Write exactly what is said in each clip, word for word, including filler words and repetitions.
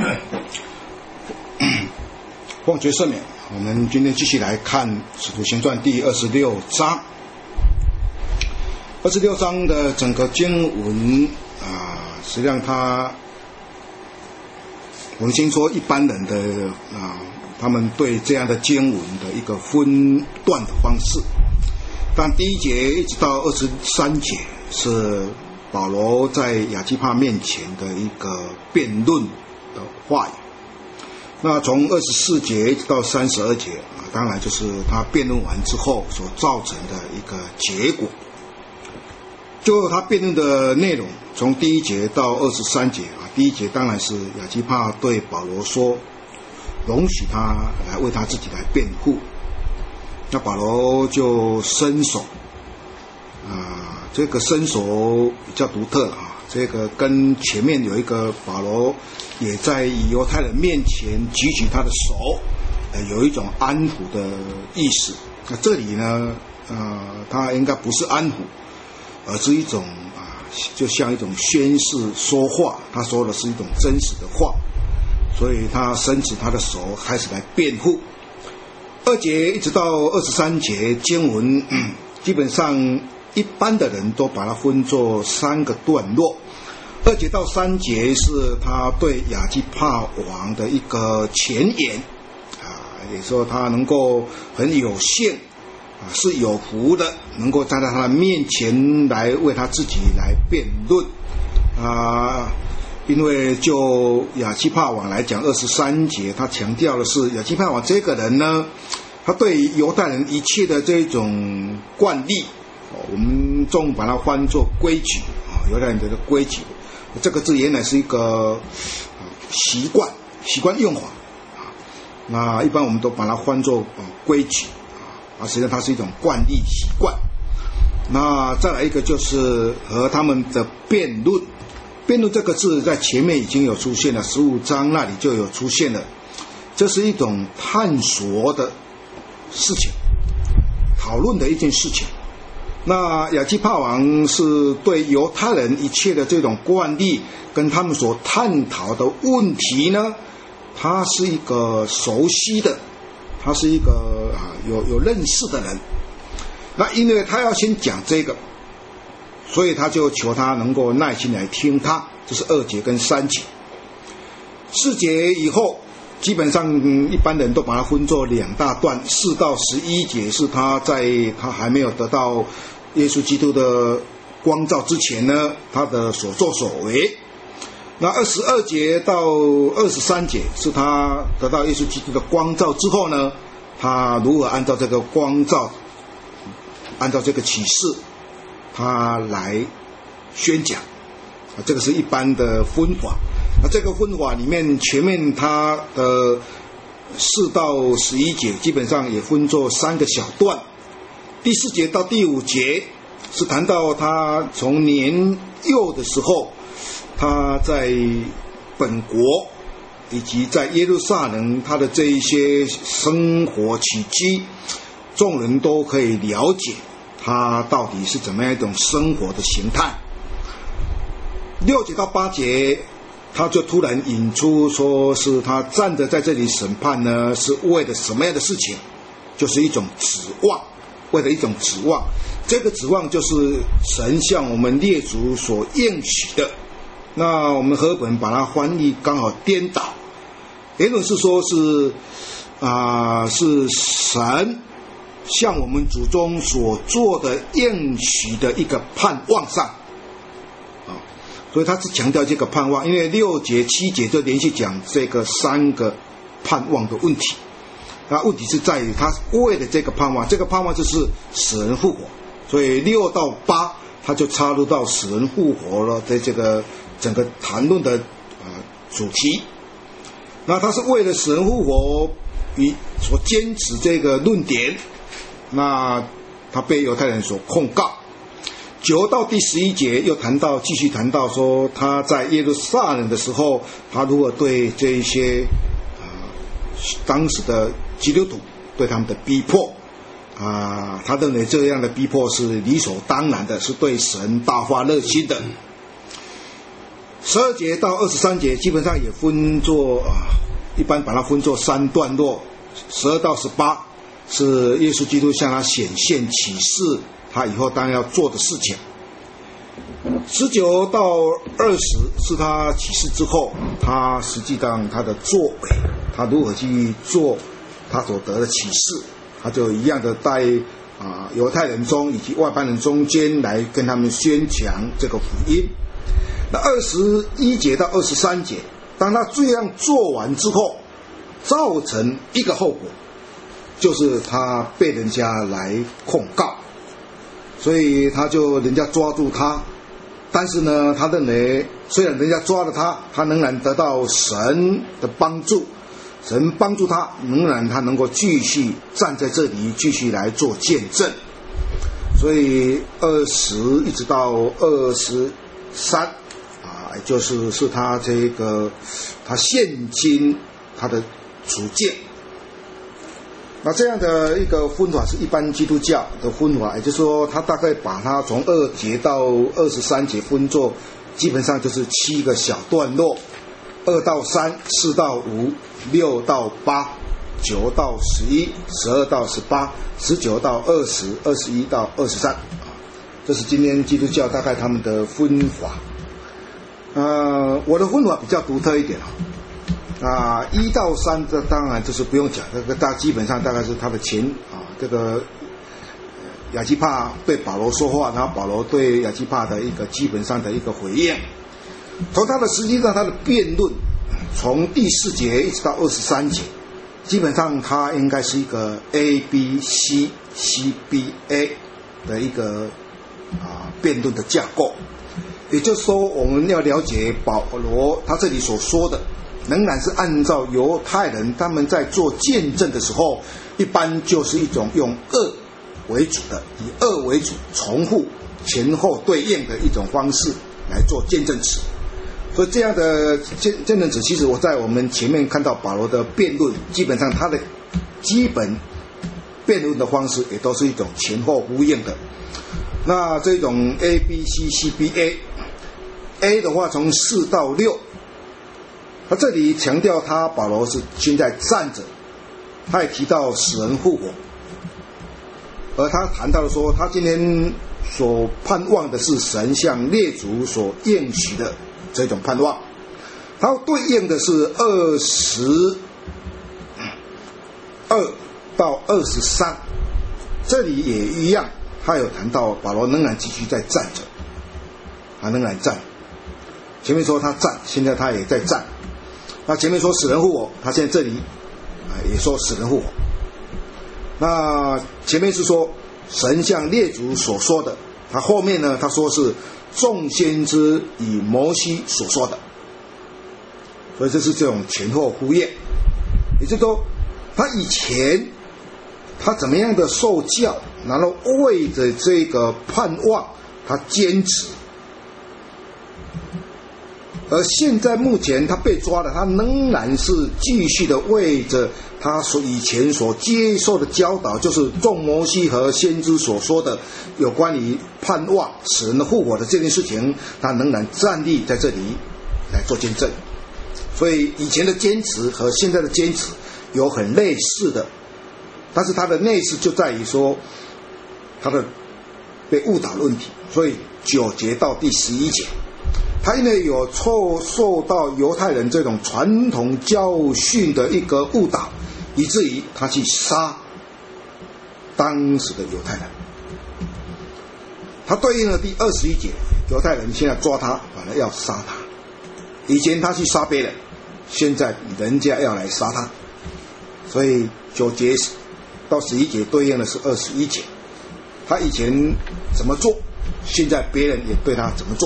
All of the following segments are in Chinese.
奉爵赦免。我们今天继续来看《使徒行传》第二十六章。二十六章的整个经文啊，实际上它，我们先说一般人的啊，他们对这样的经文的一个分段的方式。但第一节一直到二十三节是保罗在亚基帕面前的一个辩论的话语。那从二十四节一直到三十二节啊，当然就是他辩论完之后所造成的一个结果。就他辩论的内容，从第一节到二十三节啊，第一节当然是亚基帕对保罗说，容许他来为他自己来辩护。那保罗就伸手啊，这个伸手比较独特啊，这个跟前面有一个保罗也在犹太人面前举起他的手，呃，有一种安抚的意思。那这里呢，呃，他应该不是安抚，而是一种啊，就像一种宣誓说话，他说的是一种真实的话，所以他伸直他的手开始来辩护。二节一直到二十三节经文、嗯、基本上一般的人都把它分作三个段落。二节到三节是他对亚基帕王的一个前言啊，也说他能够很有幸啊，是有福的，能够站在他的面前来为他自己来辩论啊。因为就亚基帕王来讲，二十三节他强调的是亚基帕王这个人呢，他对犹太人一切的这种惯例，我们中把它翻作规矩啊，犹太人的规矩，这个字原来是一个习惯习惯用法啊，那一般我们都把它翻作规矩啊，实际上它是一种惯例习惯。那再来一个就是和他们的辩论。辩论这个字在前面已经有出现了，十五章那里就有出现了。这是一种探索的事情，讨论的一件事情。那亚基帕王是对犹太人一切的这种惯例跟他们所探讨的问题呢，他是一个熟悉的，他是一个啊有有认识的人。那因为他要先讲这个，所以他就求他能够耐心来听他，这是二节跟三节。四节以后，基本上、嗯、一般人都把它分作两大段，四到十一节是他在他还没有得到耶稣基督的光照之前呢，他的所作所为。那二十二节到二十三节是他得到耶稣基督的光照之后呢，他如何按照这个光照，按照这个启示他来宣讲，这个是一般的分法。那这个分法里面，前面他的四到十一节基本上也分作三个小段。第四节到第五节是谈到他从年幼的时候，他在本国以及在耶路撒冷他的这一些生活起居，众人都可以了解他到底是怎么样一种生活的形态。六节到八节他就突然引出说，是他站着在这里审判呢，是为了什么样的事情，就是一种指望，为了一种指望。这个指望就是神向我们列祖所应许的。那我们和本把它翻译刚好颠倒，原文是说是啊、呃，是神向我们祖宗所做的应许的一个盼望上啊，所以他是强调这个盼望，因为六节七节就连续讲这个三个盼望的问题。那问题是在于他为了这个盼望，这个盼望就是死人复活，所以六到八他就插入到死人复活了的这个整个谈论的呃主题。那他是为了死人复活与所坚持这个论点，那他被犹太人所控告。九到第十一节又谈到，继续谈到说他在耶路撒冷的时候，他如何对这一些呃当时的基督徒对他们的逼迫啊、呃，他认为这样的逼迫是理所当然的，是对神大发热心的。 十二节到二十三节基本上也分作啊，一般把它分作三段落。十二到十八是耶稣基督向他显现启示他以后当然要做的事情。十九到二十是他启示之后，他实际上他的作为，他如何去做他所得的启示，他就一样的在啊犹太人中以及外邦人中间来跟他们宣讲这个福音。那二十一节到二十三节，当他这样做完之后，造成一个后果，就是他被人家来控告，所以他就人家抓住他，但是呢，他认为虽然人家抓了他，他仍然得到神的帮助，神帮助他，仍然他能够继续站在这里，继续来做见证。所以二十一直到二十三啊，就是是他这个他现今他的处境。那这样的一个分法是一般基督教的分法，也就是说他大概把它从二节到二十三节分作基本上就是七个小段落，二到三，四到五，六到八，九到十一，十二到十八，十九到二十，二十一到二十三。这是今天基督教大概他们的分法。呃，我的分法比较独特一点啊，一到三这当然就是不用讲，这个大基本上大概是他的前啊，这个亚基帕对保罗说话，然后保罗对亚基帕的一个基本上的一个回应。从他的实际上他的辩论，从第四节一直到二十三节，基本上他应该是一个 A B C C B A 的一个啊辩论的架构。也就是说，我们要了解保罗他这里所说的，仍然是按照犹太人他们在做见证的时候，一般就是一种用二为主的，以二为主，重复前后对应的一种方式来做见证词。所以这样的见见证词，其实我在我们前面看到保罗的辩论，基本上他的基本辩论的方式也都是一种前后呼应的。那这种 A B C C B A A 的话从四到六，他这里强调他保罗是现在站着，他也提到死人复活，而他谈到了说他今天所盼望的是神向列祖所应许的这种盼望，他对应的是二十二到二十三，这里也一样，他有谈到保罗仍然继续在站着，他仍然站。前面说他站，现在他也在站。那前面说死人复活，他现在这里啊也说死人复活。那前面是说神向列祖所说的，他后面呢他说是众先知以摩西所说的，所以这是这种前后呼应。也就是说，他以前他怎么样的受教，然后为着这个盼望他坚持，而现在目前他被抓了，他仍然是继续的为着他所以前所接受的教导，就是众摩西和先知所说的有关于盼望使人的复活的这件事情，他仍然站立在这里来做见证。所以以前的坚持和现在的坚持有很类似的，但是他的类似就在于说他的被误导的问题。所以九节到第十一节，他因为有受受到犹太人这种传统教训的一个误导，以至于他去杀当时的犹太人。他对应了第二十一节，犹太人现在抓他，反而要杀他。以前他去杀别人，现在人家要来杀他。所以九节到十一节对应的是二十一节，他以前怎么做，现在别人也对他怎么做。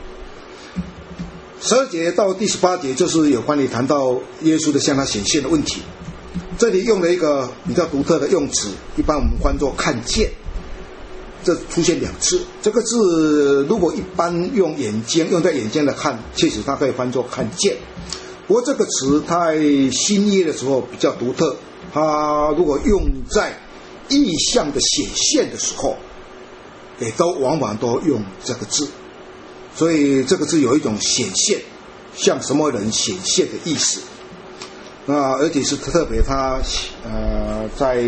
十二节到第十八节就是有关于谈到耶稣的向他显现的问题。这里用了一个比较独特的用词，一般我们翻作看见，这出现两次。这个字如果一般用眼睛用在眼睛的看，确实它可以翻作看见。不过这个词在新约的时候比较独特，它如果用在意象的显现的时候，也都往往都用这个字。 所以这个字有一种显现，向什么人显现的意思。那而且是特别他呃在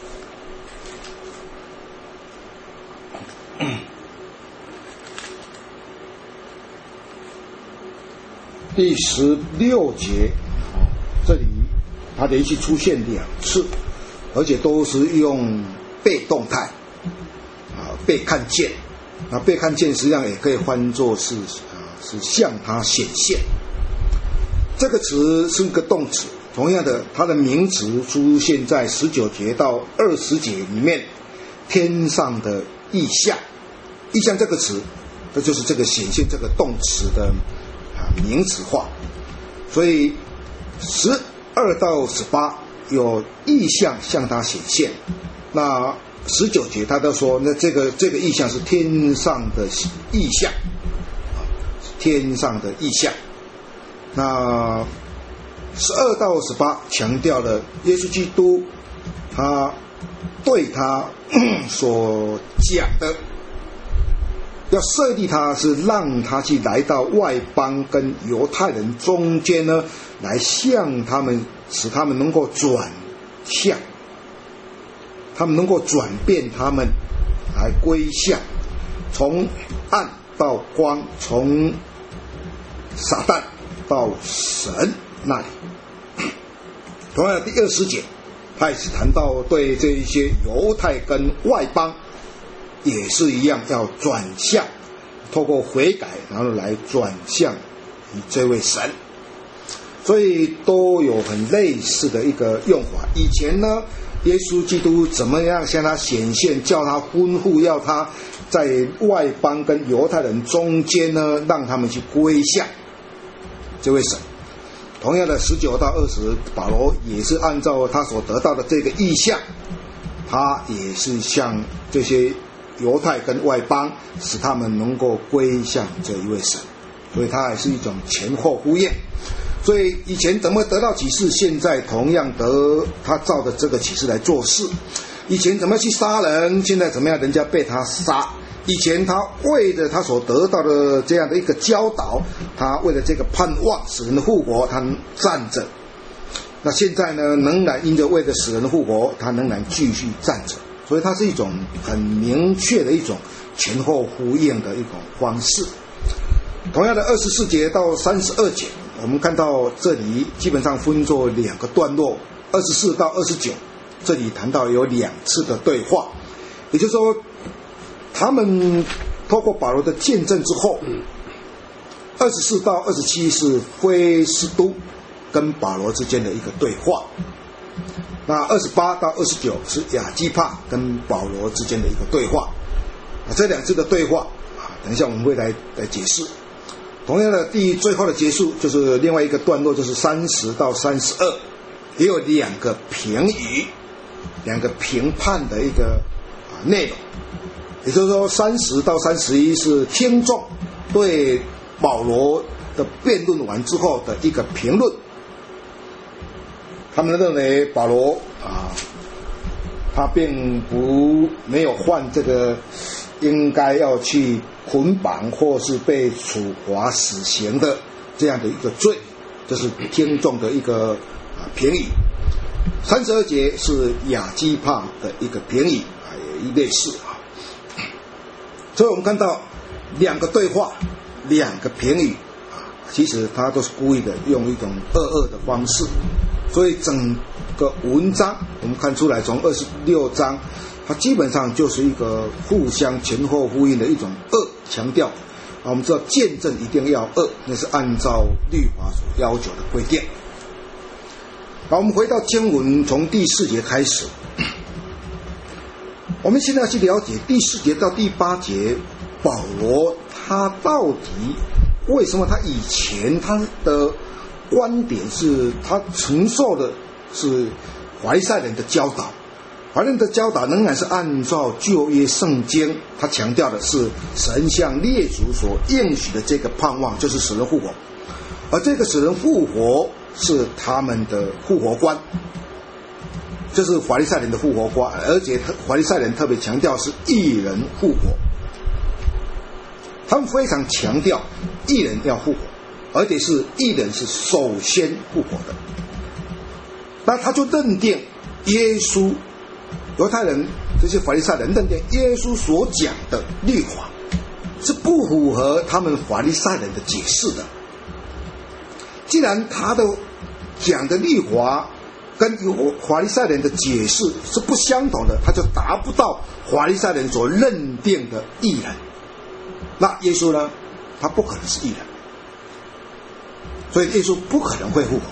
第十六节，这里它连续出现两次，而且都是用被动态啊，被看见啊，被看见实际上也可以翻作是啊，是向它显现。这个词是一个动词，同样的，它的名词出现在十九节到二十节里面，天上的异象，异象这个词，这就是这个显现这个动词的啊名词化。所以十二到十八有异象向它显现，那十九节他都说，那这个这个异象是天上的异象，天上的异象。那十二到十八强调了耶稣基督他对他所讲的，要设立他是让他去来到外邦跟犹太人中间呢，来向他们，使他们能够转向，他们能够转变他们来归向，从暗到光，从撒旦到神那里。同样的第二十节他也是谈到对这一些犹太跟外邦也是一样，要转向，透过悔改然后来转向这位神，所以都有很类似的一个用法。以前呢，耶稣基督怎么样向他显现，叫他吩咐要他在外邦跟犹太人中间呢，让他们去归向这位神。同样的十九到二十，保罗也是按照他所得到的这个意象，他也是向这些犹太跟外邦，使他们能够归向这一位神，所以它还是一种前后呼应。所以以前怎么得到启示，现在同样得他照着这个启示来做事。以前怎么去杀人，现在怎么样人家被他杀。以前他为了他所得到的这样的一个教导，他为了这个盼望使人的复活，他站着。那现在呢，仍然因着为了使人的复活，他仍然继续站着。所以它是一种很明确的一种前后呼应的一种方式。同样的二十四节到三十二节，我们看到这里基本上分作两个段落。二十四到二十九，这里谈到有两次的对话，也就是说他们透过保罗的见证之后，二十四到二十七是菲斯都跟保罗之间的一个对话，那二十八到二十九是亚基帕跟保罗之间的一个对话。这两次的对话等一下我们会来来解释。同样的，第最后的结束就是另外一个段落，就是三十到三十二，也有两个评语，两个评判的一个内容。也就是说三十到三十一是听众对保罗的辩论完之后的一个评论。他们认为保罗啊，他并不没有犯这个应该要去捆绑或是被处罚死刑的这样的一个罪，这是听众的一个啊评语。三十二节是亚基帕的一个评语啊，也类似啊。所以我们看到两个对话，两个评语啊，其实他都是故意的用一种二二的方式。所以整个文章我们看出来，从二十六章它基本上就是一个互相前后呼应的一种二强调啊。我们知道见证一定要二，那是按照律法所要求的规定。好，我们回到经文，从第四节开始，我们现在要去了解第四节到第八节，保罗他到底为什么他以前他的观点是他承受的是法利赛人的教导，法利赛人的教导仍然是按照旧约圣经，他强调的是神向列祖所应许的这个盼望，就是使人复活，而这个使人复活是他们的复活观，这是法利赛人的复活观，而且法利赛人特别强调是义人复活。 他们非常强调义人要复活，而且是义人是首先复活的。那他就认定耶稣，犹太人这些法利赛人认定耶稣所讲的律法是不符合他们法利赛人的解释的。既然他的讲的律法跟法利赛人的解释是不相同的，他就达不到法利赛人所认定的义人。那耶稣呢？他不可能是义人，所以耶稣不可能会复活。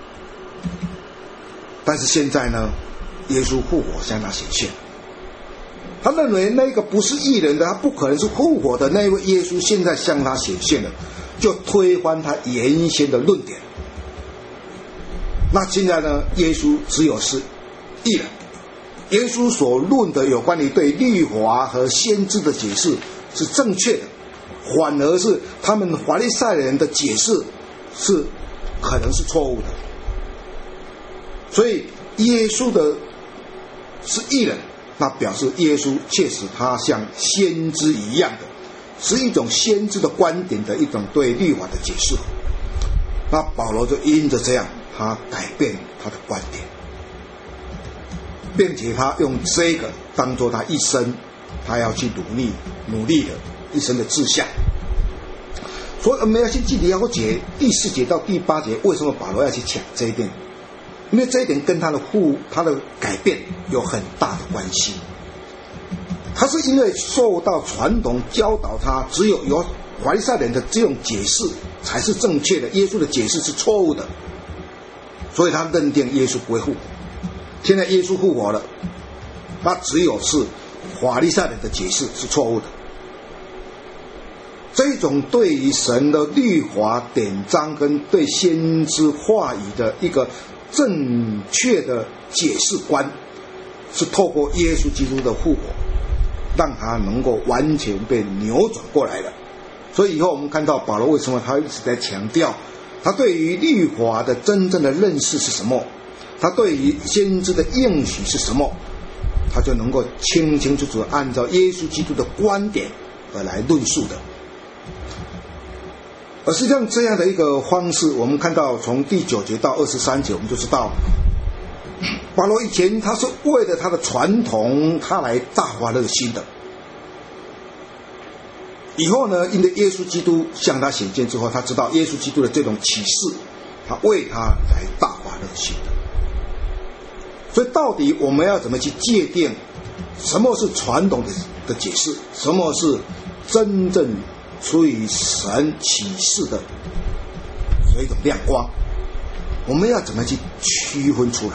但是现在呢，耶稣复活向他显现，他认为那个不是义人的，他不可能是复活的那位耶稣，现在向他显现了，就推翻他原先的论点。那现在呢，耶稣只有是义人，耶稣所论的有关于对律法和先知的解释是正确的，反而是他们法利赛人的解释是可能是错误的。所以耶稣的是义人，那表示耶稣确实他像先知一样的，是一种先知的观点的一种对律法的解释。那保罗就因着这样，他改变他的观点，并且他用这个当作他一生他要去努力努力的一生的志向。所以我们要先去了解第四节到第八节为什么保罗要去讲这一点，因为这一点跟他的复他的改变有很大的关系。他是因为受到传统教导他，只有由法利赛人的这种解释才是正确的，耶稣的解释是错误的，所以他认定耶稣不会复活。现在耶稣复活了，那只有是法利赛人的解释是错误的。这种对于神的律法典章跟对先知话语的一个正确的解释观，是透过耶稣基督的复活，让他能够完全被扭转过来了。所以以后我们看到保罗为什么他一直在强调他对于律法的真正的认识是什么，他对于先知的应许是什么，他就能够清清楚楚按照耶稣基督的观点而来论述的。而实际上这样的一个方式，我们看到从第九节到二十三节，我们就知道保罗以前他是为了他的传统他来大发热心的，以后呢，因为耶稣基督向他显现之后，他知道耶稣基督的这种启示，他为他来大发热心的。所以到底我们要怎么去界定什么是传统的的解释，什么是真正出于神启示的有一种亮光，我们要怎么去区分出来？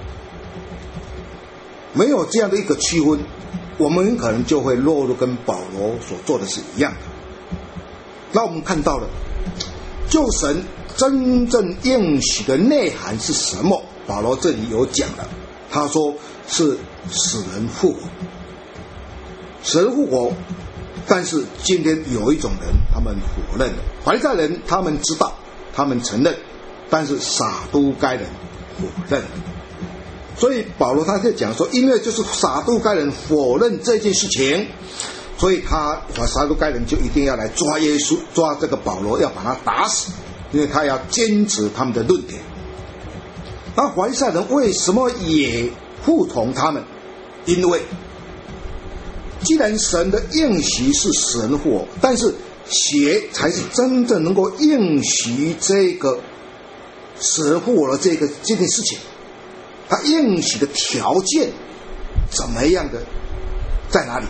没有这样的一个区分，我们可能就会落入跟保罗所做的是一样的。那我们看到了救神真正应许的内涵是什么，保罗这里有讲了，他说是使人复活，使人复活。但是今天有一种人他们否认了，法利赛人他们知道，他们承认，但是撒都该人否认了。所以保罗他在讲说，因为就是撒都该人否认这件事情，所以他撒都该人就一定要来抓耶稣，抓这个保罗，要把他打死，因为他要坚持他们的论点。那法利赛人为什么也服从他们？因为既然神的应许是使人复活，但是血才是真正能够应许这个使人复活的这个这件事情，他应许的条件怎么样的在哪里？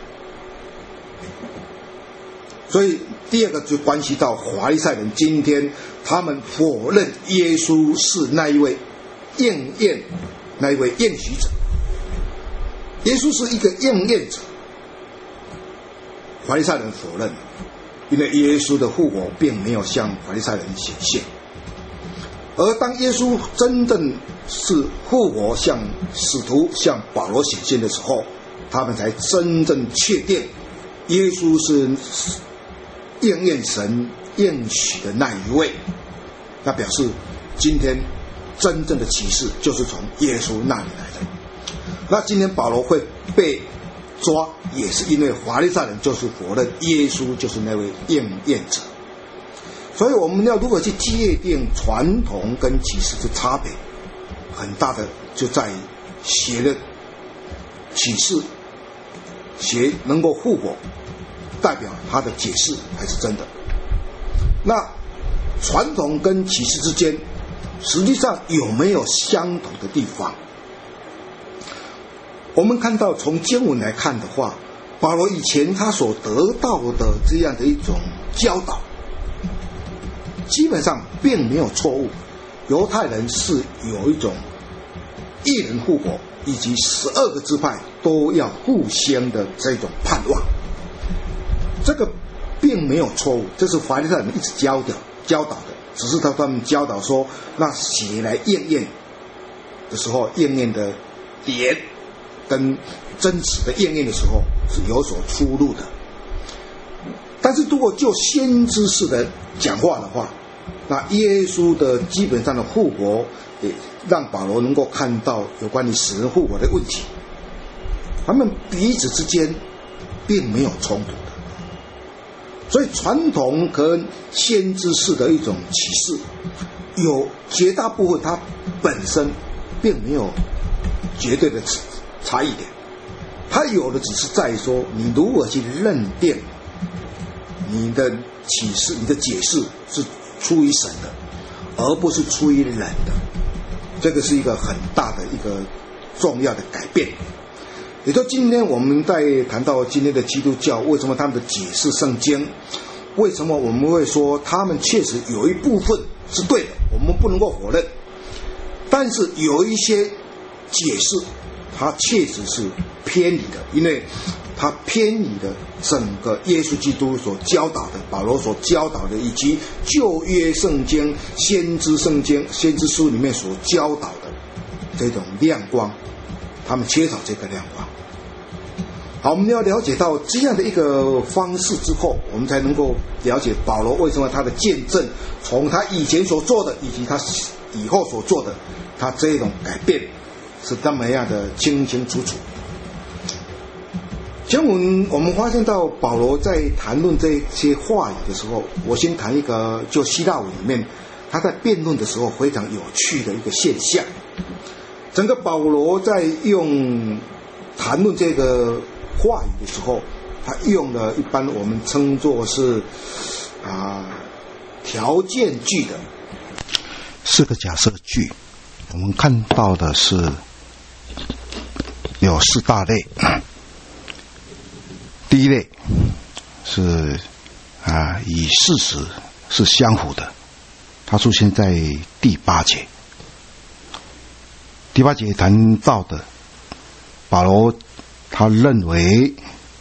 所以第二个就关系到法利赛人今天他们否认耶稣是那一位应验那一位应许者，耶稣是一个应验者。法利赛人否认，因为耶稣的复活并没有向法利赛人显现。而当耶稣真正是复活向使徒向保罗显现的时候，他们才真正确定耶稣是应验神应许的那一位。那表示今天真正的启示就是从耶稣那里来的。那今天保罗会被抓，也是因为法利赛人就是否认耶稣就是那位应验者。所以我们要如何去界定传统跟启示的差别，很大的就在于写的启示，写能够复活，代表他的解释还是真的。那传统跟启示之间，实际上有没有相同的地方？我们看到从经文来看的话，保罗以前他所得到的这样的一种教导，基本上并没有错误。犹太人是有一种一人复活，以及十二个支派都要互相的这种盼望，这个并没有错误，这是法利赛人一直教的教导的，只是他他们教导说，那写来应验的时候，应验的点跟真实的应验的时候是有所出入的。但是如果就先知式的讲话的话，那耶稣的基本上的复活也让保罗能够看到有关于死人复活的问题，他们彼此之间并没有冲突的。所以传统跟先知式的一种启示，有绝大部分它本身并没有绝对的差异点，它有的只是在于说你如何去认定你的启示、你的解释是出于神的，而不是出于人的。这个是一个很大的一个重要的改变。也就今天我们在谈到今天的基督教，为什么他们的解释圣经，为什么我们会说他们确实有一部分是对的，我们不能够否认，但是有一些解释它确实是偏离的，因为它偏离了整个耶稣基督所教导的，保罗所教导的，以及旧约圣经、先知圣经、先知书里面所教导的这种亮光，他们缺少这个亮光。好，我们要了解到这样的一个方式之后，我们才能够了解保罗为什么他的见证，从他以前所做的以及他以后所做的，他这种改变是那么样的清清楚楚。经文我们发现到保罗在谈论这些话语的时候，我先谈一个就希腊文里面他在辩论的时候非常有趣的一个现象。整个保罗在用谈论这个话语的时候，他用了一般我们称作是啊条件句的四个假设句。我们看到的是有四大类。第一类是啊与事实是相符的，它出现在第八节。第八节谈到的，保罗他认为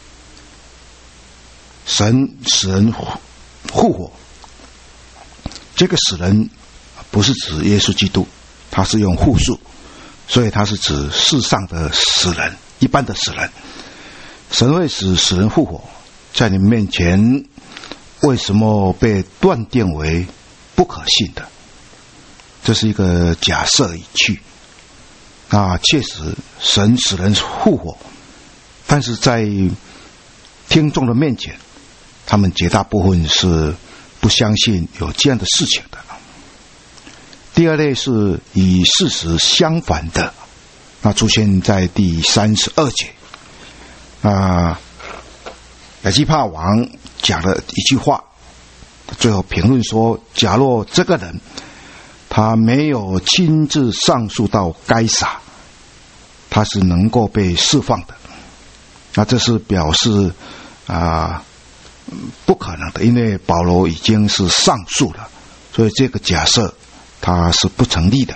神使人复活，这个使人不是指耶稣基督，他是用复数，所以他是指世上的死人，一般的死人。神会使死人复活，在你面前为什么被断定为不可信的？这是一个假设语句。那确实神使人复活，但是在听众的面前，他们绝大部分是不相信有这样的事情的。第二类是与事实相反的，那出现在第三十二节。啊，亚基帕王讲了一句话，最后评论说，假若这个人他没有亲自上诉到该撒，他是能够被释放的。那这是表示啊不可能的，因为保罗已经是上诉了，所以这个假设它是不成立的。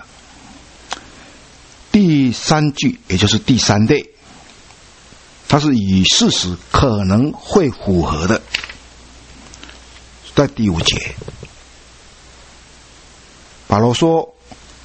第三句也就是第三类，它是与事实可能会符合的，在第五节，保罗说，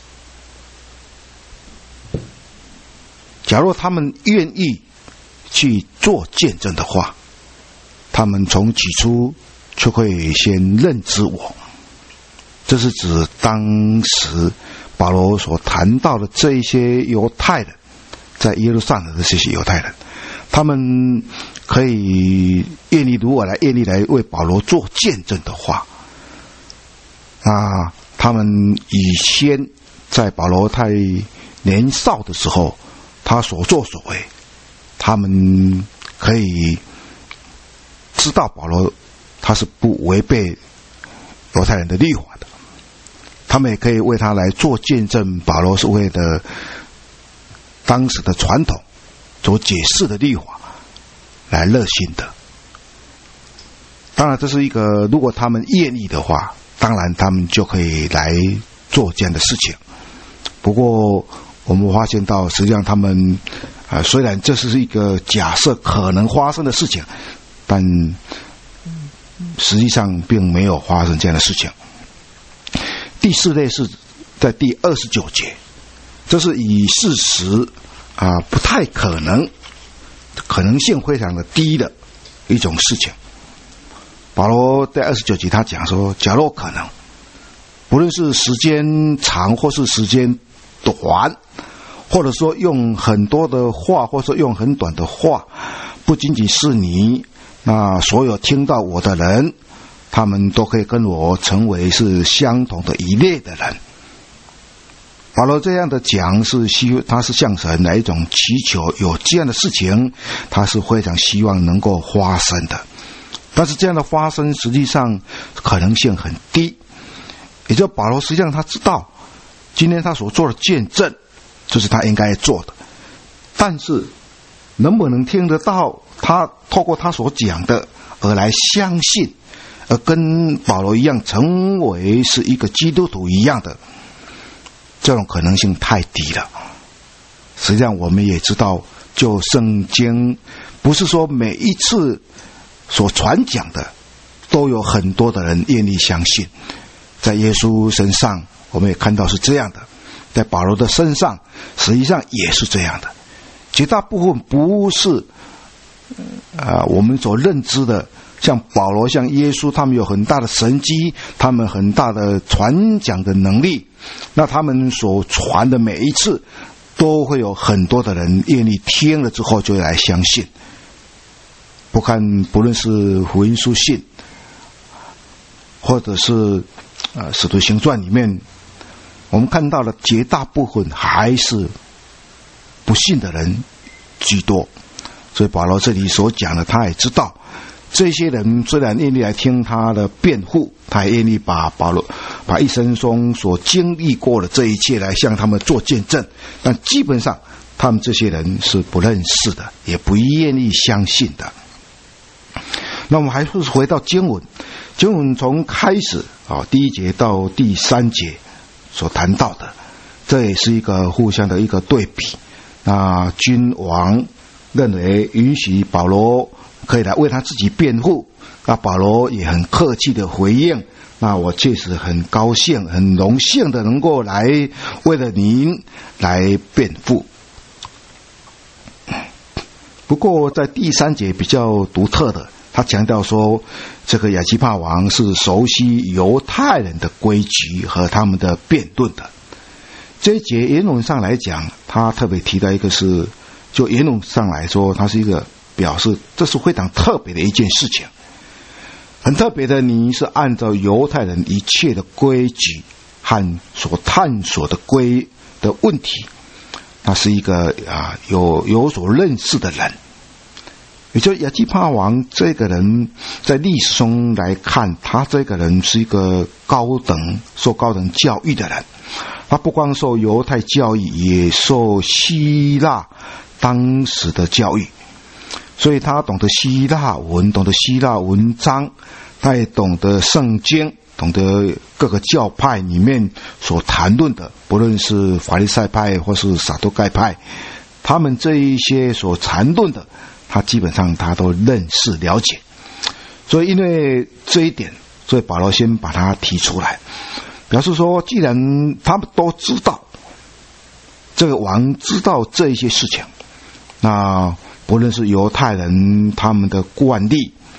假如他们愿意去做见证的话，他们从起初就会先认知我。这是指当时保罗所谈到的这一些犹太人，在耶路撒冷的这些犹太人， 他们可以愿意如果来愿意来为保罗做见证的话，啊，他们以先在保罗太年少的时候，他所作所为，他们可以知道保罗他是不违背犹太人的律法的，他们也可以为他来做见证，保罗是为了当时的传统所解释的律法来热心的。当然这是一个，如果他们愿意的话，当然他们就可以来做这样的事情。不过我们发现到实际上他们啊、呃，虽然这是一个假设可能发生的事情，但实际上并没有发生这样的事情。第四类是在第二十九节，这是以事实啊、呃、不太可能，可能性非常的低的一种事情。保罗在二十九节他讲说，假若可能，不论是时间长或是时间短，或者说用很多的话，或者说用很短的话，不仅仅是你，那所有听到我的人，他们都可以跟我成为是相同的一类的人。保罗这样的讲是希，他是向神来一种祈求，有这样的事情，他是非常希望能够发生的。但是这样的发生实际上可能性很低，也就是保罗实际上他知道今天他所做的见证这是他应该做的，但是能不能听得到他透过他所讲的而来相信，而跟保罗一样成为是一个基督徒一样的，这种可能性太低了。实际上我们也知道，就圣经不是说每一次所传讲的都有很多的人愿意相信，在耶稣身上我们也看到是这样的，在保罗的身上实际上也是这样的。绝大部分不是啊、呃、我们所认知的，像保罗像耶稣他们有很大的神迹，他们很大的传讲的能力，那他们所传的每一次都会有很多的人愿意听了之后就来相信。不看不论是福音书信或者是呃使徒行传里面，我们看到的绝大部分还是不信的人居多。所以保罗这里所讲的，他也知道这些人虽然愿意来听他的辩护，他也愿意把保罗把一生中所经历过的这一切来向他们做见证，但基本上他们这些人是不认识的，也不愿意相信的。那我们还是回到经文，经文从开始啊第一节到第三节所谈到的，这也是一个互相的一个对比。那君王认为允许保罗可以来为他自己辩护，那保罗也很客气的回应，那我确实很高兴很荣幸的能够来为了您来辩护。不过在第三节比较独特的，他强调说这个亚基帕王是熟悉犹太人的规矩和他们的辩论的。这一节原文上来讲，他特别提到一个是，就原文上来说，它是一个表示这是非常特别的一件事情，很特别的，你是按照犹太人一切的规矩和所探索的规的问题，他是一个啊有有所认识的人。也就亚基帕王这个人在历史中来看，他这个人是一个高等受高等教育的人，他不光受犹太教育，也受希腊当时的教育，所以他懂得希腊文，懂得希腊文章，他也懂得圣经，懂得各个教派里面所谈论的，不论是法利赛派或是撒都该派，他们这一些所谈论的，他基本上他都认识了解。所以因为这一点，所以保罗先把它提出来，表示说既然他们都知道，这个王知道这一些事情，那不论是犹太人他们的惯例，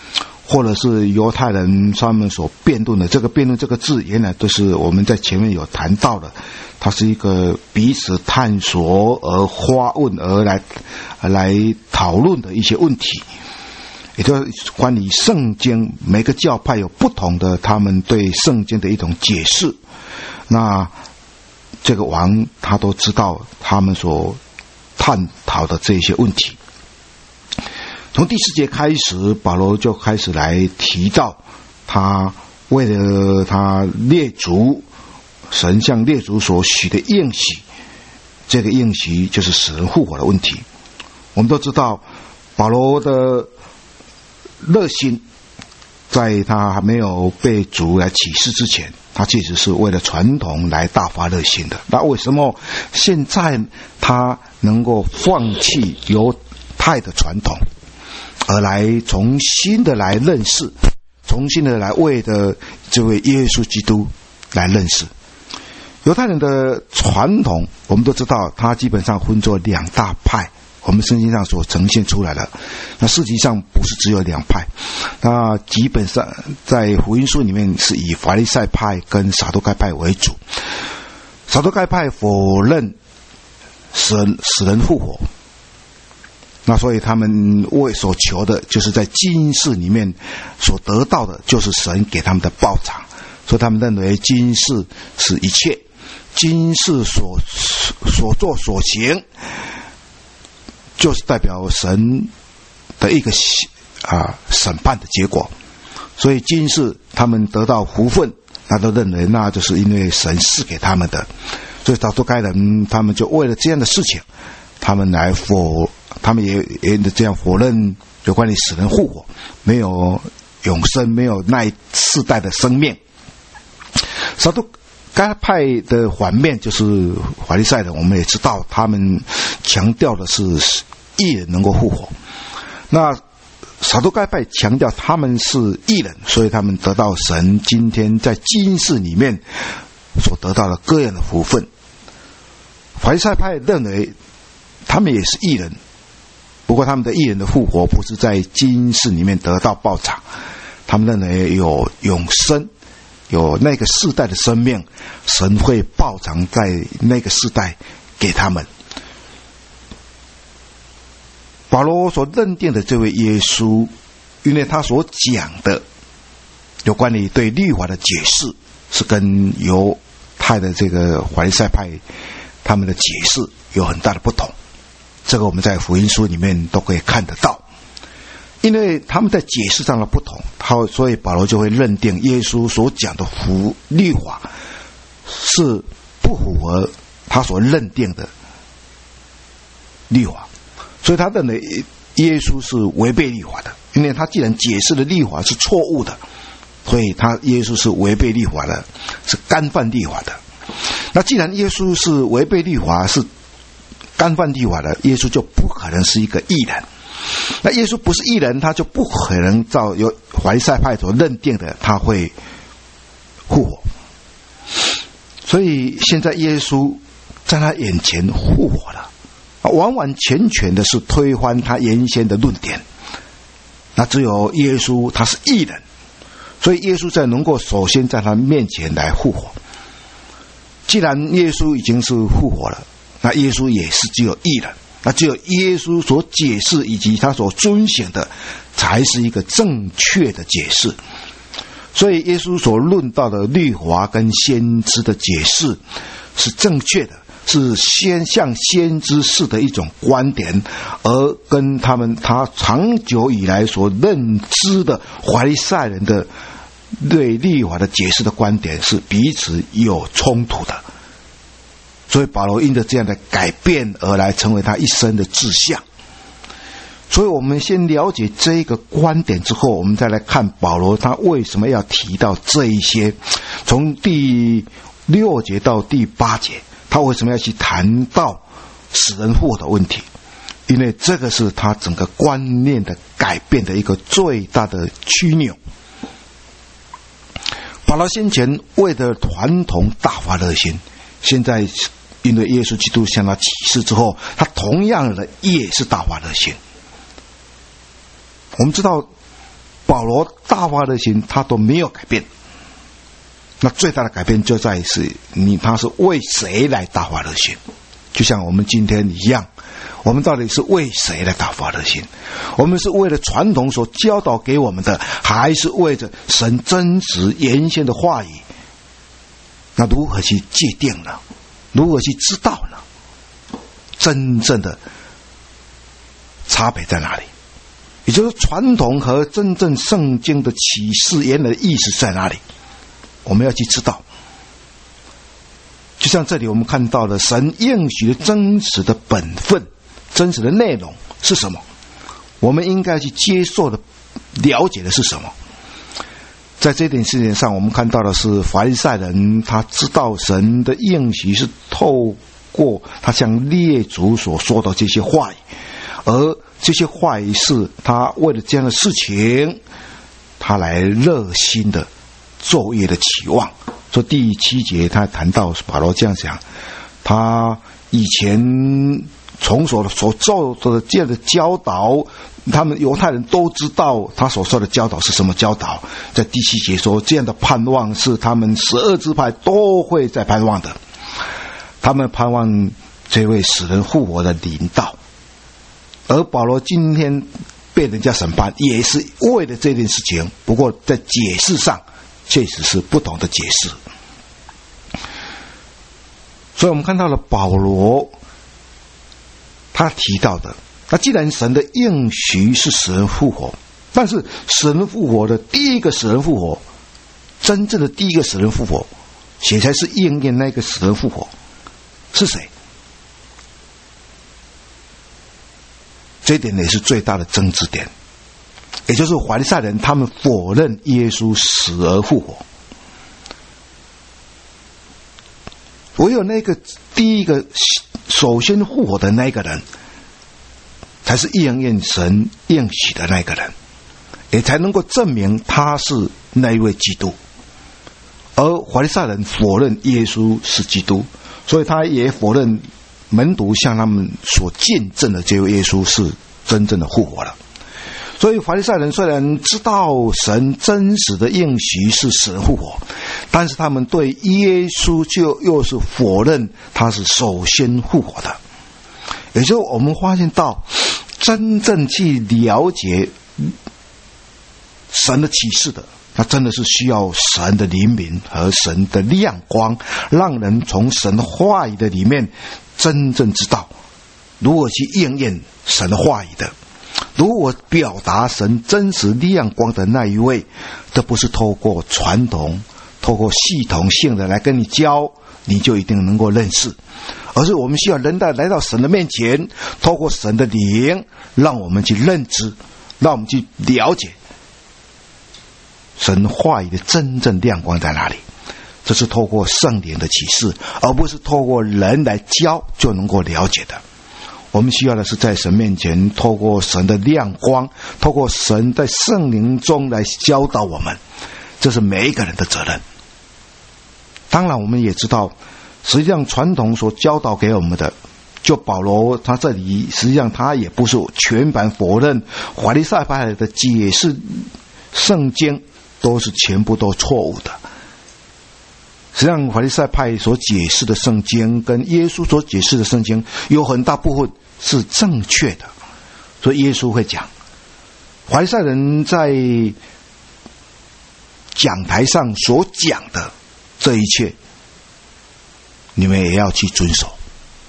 或者是犹太人他们所辩论的。这个辩论这个字原来都是我们在前面有谈到的，它是一个彼此探索而发问而来来讨论的一些问题，也就是关于圣经，每个教派有不同的他们对圣经的一种解释。那这个王他都知道他们所探讨的这些问题。从第四节开始，保罗就开始来提到他为了他列祖神向列祖所许的应许，这个应许就是使人复活的问题。我们都知道保罗的热心，在他还没有被主来启示之前，他其实是为了传统来大发热心的。那为什么现在他能够放弃犹太的传统，而来重新的来认识，重新的来为的这位耶稣基督来认识？犹太人的传统我们都知道，它基本上分作两大派，我们圣经上所呈现出来的。那实际上不是只有两派，那基本上在福音书里面是以法利赛派跟撒都该派为主。撒都该派否认使人使人复活，那所以他们为所求的就是在今世里面所得到的就是神给他们的报偿，所以他们认为今世是一切，今世所所做所行就是代表神的一个啊审判的结果。所以今世他们得到福分，他都认为那就是因为神赐给他们的。所以撒都该人他们就为了这样的事情，他们来否他们也也这样否认有关于死人复活，没有永生，没有那一世代的生命。撒都该派的反面就是法利赛人，我们也知道他们强调的是义人能够复活。那撒都该派强调他们是义人，所以他们得到神今天在今世里面所得到的各样的福分。法利赛派认为他们也是义人，不过他们的义人的复活不是在今世里面得到报偿，他们认为有永生，有那个世代的生命，神会报偿在那个世代给他们。保罗所认定的这位耶稣，因为他所讲的有关于对律法的解释是跟犹太的这个法利赛派他们的解释有很大的不同，这个我们在福音书里面都可以看得到。因为他们在解释上的不同，他所以保罗就会认定耶稣所讲的符律法是不符合他所认定的律法，所以他认为耶稣是违背律法的。因为他既然解释的律法是错误的，所以他耶稣是违背律法的，是干犯律法的。那既然耶稣是违背律法，是干犯律法的，耶稣就不可能是一个义人。那耶稣不是义人，他就不可能照有法利赛派所认定的他会复活。所以现在耶稣在他眼前复活了，完完全全的是推翻他原先的论点。那只有耶稣他是义人，所以耶稣才能够首先在他面前来复活。既然耶稣已经是复活了，那耶稣也是只有义人，那只有耶稣所解释以及他所遵行的才是一个正确的解释。所以耶稣所论到的律法跟先知的解释是正确的，是先向先知式的一种观点，而跟他们他长久以来所认知的法利赛人的对律法的解释的观点是彼此有冲突的。所以保罗因着这样的改变而来成为他一生的志向。所以我们先了解这一个观点之后，我们再来看保罗他为什么要提到这一些，从第六节到第八节他为什么要去谈到死人复活的问题，因为这个是他整个观念的改变的一个最大的枢纽。保罗先前为了传统大发热心，现在因为耶稣基督向他启示之后，他同样的也是大发热心。我们知道保罗大发热心，他都没有改变。那最大的改变就在于是你他是为谁来大发热心？就像我们今天一样，我们到底是为谁来大发热心？我们是为了传统所教导给我们的，还是为着神真实原先的话语？那如何去界定呢？如何去知道呢？真正的差别在哪里？也就是传统和真正圣经的启示原来的意思在哪里？我们要去知道。就像这里我们看到的神应许的真实的本分，真实的内容是什么？我们应该去接受的、了解的是什么？在这点事情上，我们看到的是法利赛人他知道神的应许是透过他向列祖所说的这些话语，而这些话语是他为了这样的事情，他来热心的昼夜的期望。说第七节他谈到保罗这样讲，他以前从所所做的这样的教导，他们犹太人都知道他所说的教导是什么教导。在第七节说，这样的盼望是他们十二支派都会在盼望的，他们盼望这位使人复活的临到。而保罗今天被人家审判，也是为了这件事情，不过在解释上确实是不同的解释。所以我们看到了保罗他提到的，那既然神的应许是使人复活，但是使人复活的第一个使人复活，真正的第一个使人复活，谁才是应验那个使人复活？是谁？这一点也是最大的争执点，也就是法利赛人他们否认耶稣死而复活。唯有那个第一个首先复活的那个人，才是应验神应许的那个人，也才能够证明他是那一位基督。而法利赛人否认耶稣是基督，所以他也否认门徒向他们所见证的这位耶稣是真正的复活了。所以法利赛人虽然知道神真实的应许是使人复活，但是他们对耶稣就又是否认他是首先复活的。也就是我们发现到，真正去了解神的启示的，那真的是需要神的灵敏和神的亮光，让人从神的话语的里面真正知道如何去应验神的话语的。如果表达神真实亮光的那一位，这不是透过传统透过系统性的来跟你教你就一定能够认识，而是我们需要人来来到神的面前，透过神的灵让我们去认知，让我们去了解神话语的真正亮光在哪里。这是透过圣灵的启示，而不是透过人来教就能够了解的。我们需要的是在神面前，透过神的亮光，透过神在圣灵中来教导我们，这是每一个人的责任。当然我们也知道，实际上传统所教导给我们的，就保罗他这里实际上他也不是全盘否认法利赛派的解释圣经都是全部都错误的。实际上法利赛派所解释的圣经跟耶稣所解释的圣经有很大部分是正确的。所以耶稣会讲，法利赛人在讲台上所讲的这一切，你们也要去遵守。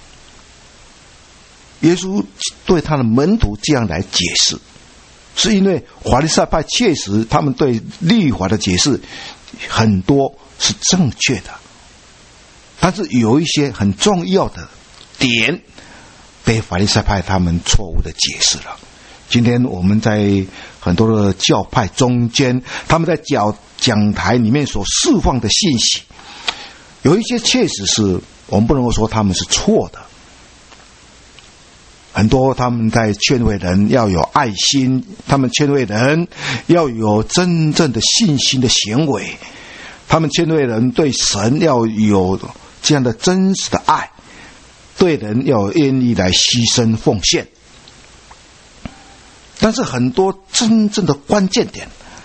耶稣对他的门徒这样来解释，是因为法利赛派确实他们对律法的解释很多是正确的，但是有一些很重要的点被法利赛派他们错误的解释了。今天我们在很多的教派中间，他们在讲讲台里面所释放的信息，有一些确实是我们不能够说他们是错的。很多他们在劝慰人要有爱心，他们劝慰人要有真正的信心的行为，他们劝慰人对神要有这样的真实的爱，对人要愿意来牺牲奉献。但是很多真正的关键点，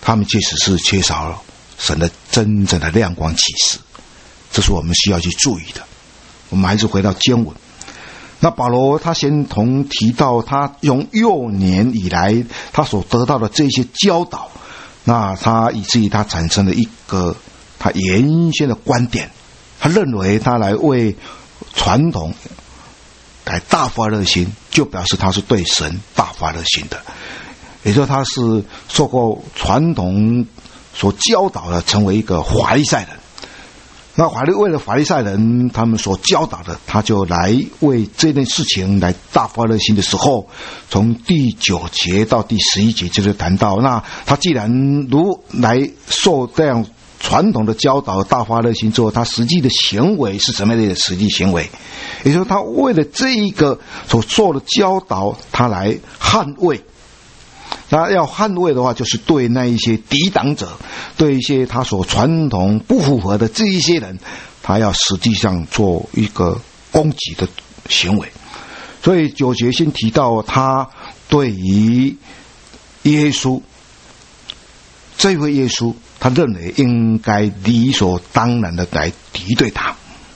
他们确实是缺少了神的真正的亮光启示，这是我们需要去注意的。我们还是回到经文。那保罗他先同提到他从幼年以来他所得到的这些教导，那他以至于他产生了一个他原先的观点，他认为他来为传统来大发热心，就表示他是对神大发热心的，也就是他是受过传统所教导的，成为一个法利赛人。那法律为了法利赛人他们所教导的，他就来为这件事情来大发热心的时候，从第九节到第十一节就是谈到，那他既然如来受这样传统的教导大发热心之后，他实际的行为是什么样的实际行为？也就是他为了这一个所做的教导，他来捍卫。那要捍卫的话，就是对那一些抵挡者，对一些他所传统不符合的这一些人，他要实际上做一个攻击的行为。所以九节先提到他对于耶稣这位耶稣，他认为应该理所当然的来敌对他。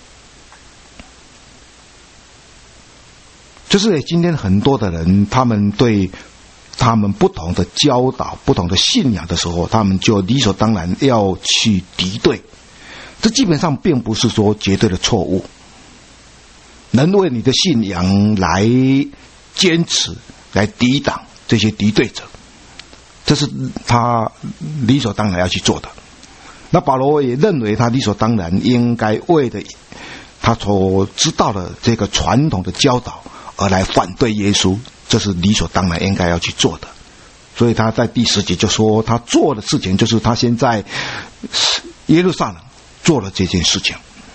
就是今天很多的人，他们对他们不同的教导、不同的信仰的时候，他们就理所当然要去敌对。这基本上并不是说绝对的错误，能为你的信仰来坚持、来抵挡这些敌对者，这是他理所当然要去做的。那保罗也认为他理所当然应该为了他所知道的这个传统的教导而来反对耶稣，这是理所当然应该要去做的。所以他在第十节就说，他做的事情就是他先在耶路撒冷做了这件事情，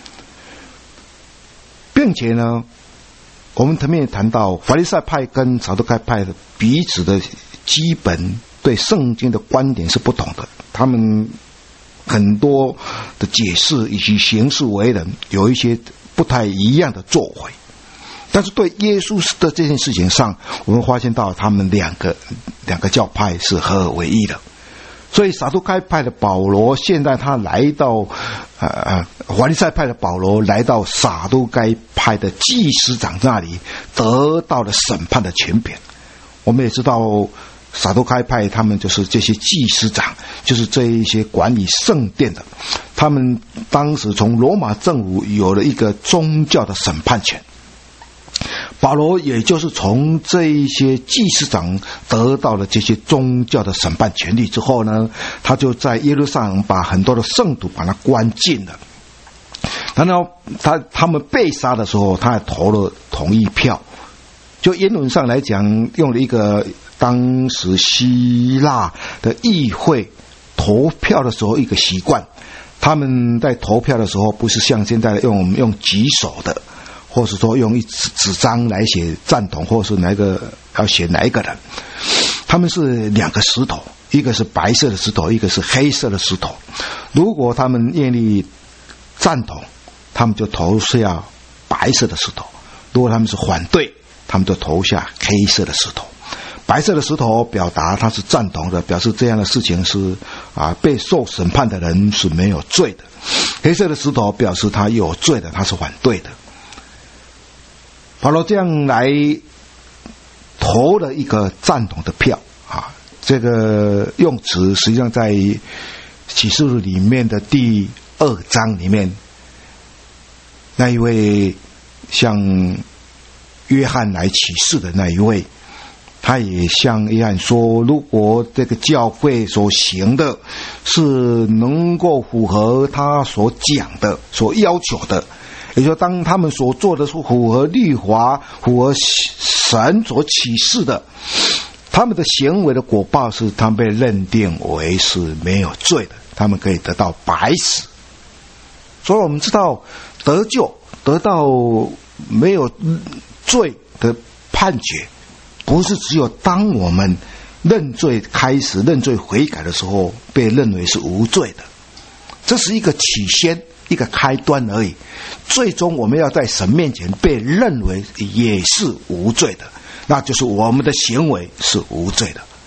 并且呢，我们前面也谈到法利赛派跟撒都该派的彼此的基本对圣经的观点是不同的，他们很多的解释以及行事为人有一些不太一样的作为。但是对耶稣的这件事情上，我们发现到他们两个两个教派是合而为一的。所以撒都该派的保罗，现在他来到呃法利赛派的保罗来到撒都该派的祭司长那里，得到了审判的权柄。我们也知道撒都该派他们就是这些祭司长，就是这一些管理圣殿的，他们当时从罗马政府有了一个宗教的审判权。保罗也就是从这一些祭司长得到了这些宗教的审判权利之后呢，他就在耶路撒冷把很多的圣徒把他关禁了。然后他他们被杀的时候，他还投了同意票。就原文上来讲，用了一个当时希腊的议会投票的时候一个习惯，他们在投票的时候不是像现在用我们用举手的，或是说用一纸纸张来写赞同，或是哪一个要写哪一个人，他们是两个石头，一个是白色的石头，一个是黑色的石头。如果他们愿意赞同，他们就投下白色的石头；如果他们是反对，他们就投下黑色的石头。白色的石头表达他是赞同的，表示这样的事情是啊被受审判的人是没有罪的；黑色的石头表示他有罪的，他是反对的。保罗这样来投了一个赞同的票啊，这个用词实际上在启示录里面的第二章里面，那一位向约翰来启示的那一位，他也向约翰说，如果这个教会所行的是能够符合他所讲的所要求的，也就是说当他们所做的是符合律法符合神所启示的，他们的行为的果报是他们被认定为是没有罪的，他们可以得到白死。所以我们知道得救得到没有罪的判决，不是只有当我们认罪开始认罪悔改的时候被认为是无罪的，这是一个起先一个开端而已，最终我们要在神面前被认为也是无罪的，那就是我们的行为是无罪的。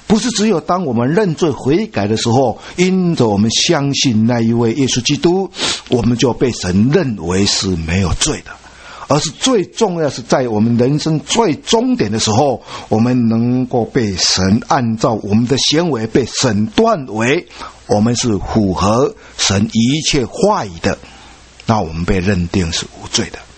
不是只有当我们认罪悔改的时候，因着我们相信那一位耶稣基督，我们就被神认为是没有罪的，而是最重要是在我们人生最终点的时候，我们能够被神按照我们的行为被审断为我们是符合神一切话语的，那我们被认定是无罪的。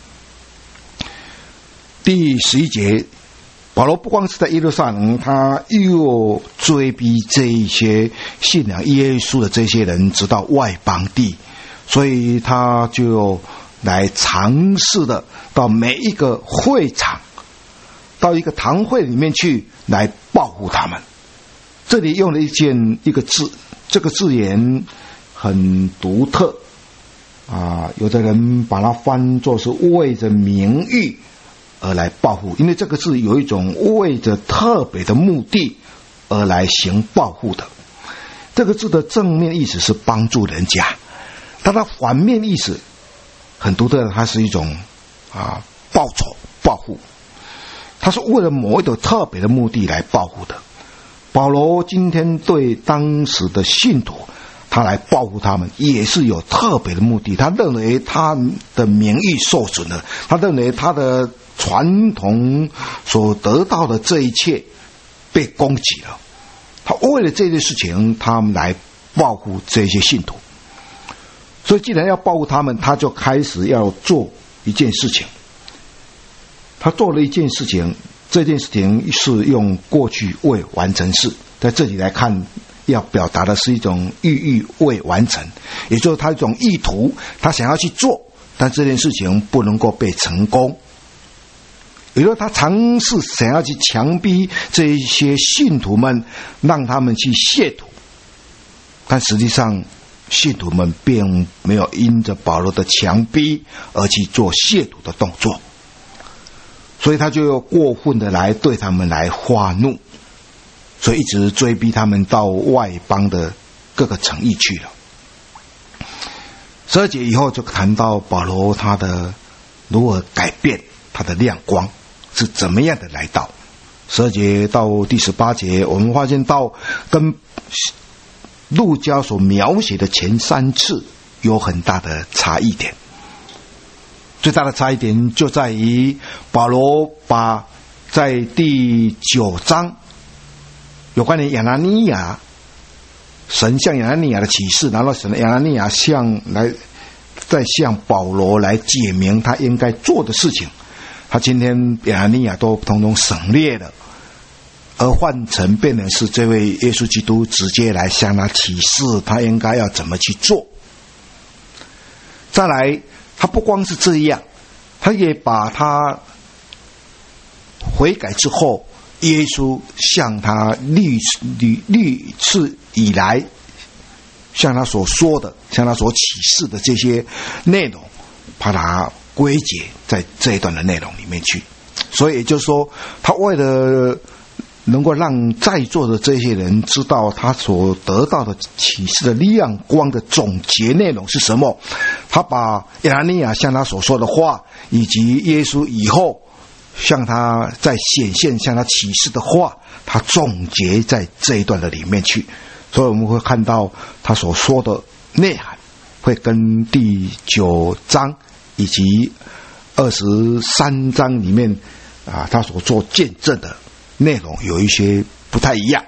第十一节，保罗不光是在耶路撒冷，他又追逼这一些信仰耶稣的这些人直到外邦地，所以他就来尝试的到每一个会场，到一个堂会里面去来报复他们。这里用了一件一个字，这个字眼很独特啊，有的人把它翻作是为着名誉而来报复，因为这个字有一种为着特别的目的而来行报复的。这个字的正面意思是帮助人家，但它反面意思很独特的，它是一种啊报仇报复，它是为了某一种特别的目的来报复的。保罗今天对当时的信徒，他来报复他们也是有特别的目的，他认为他的名誉受损了，他认为他的传统所得到的这一切被攻击了，他为了这件事情他们来报复这些信徒。所以既然要报复他们，他就开始要做一件事情。他做了一件事情，这件事情是用过去未完成式，在这里来看要表达的是一种意欲未完成，也就是他一种意图，他想要去做，但这件事情不能够被成功。也就是他尝试想要去强逼这一些信徒们，让他们去亵渎，但实际上信徒们并没有因着保罗的强逼而去做亵渎的动作，所以他就又过分的来对他们来发怒，所以一直追逼他们到外邦的各个城邑去了。十二节以后就谈到保罗他的如何改变他的亮光是怎么样的来到。十二节到第十八节，我们发现到跟路加所描写的前三次有很大的差异点。最大的差异点就在于保罗把在第九章有关于亚拿尼亚，神向亚拿尼亚的启示，然后神亚拿尼亚向来再向保罗来解明他应该做的事情，他今天亚拿尼亚都统统省略了，而换成变成是这位耶稣基督直接来向他启示他应该要怎么去做。再来，他不光是这样，他也把他悔改之后耶稣向他历历历次以来向他所说的，向他所启示的这些内容，把它归结在这一段的内容里面去。所以也就是说，他为了能够让在座的这些人知道他所得到的启示的亮光的总结内容是什么，他把亚拿尼亚向他所说的话，以及耶稣以后向他在显现向他启示的话，他总结在这一段的里面去。所以我们会看到他所说的内涵会跟第九章以及二十三章里面啊他所做见证的内容有一些不太一样。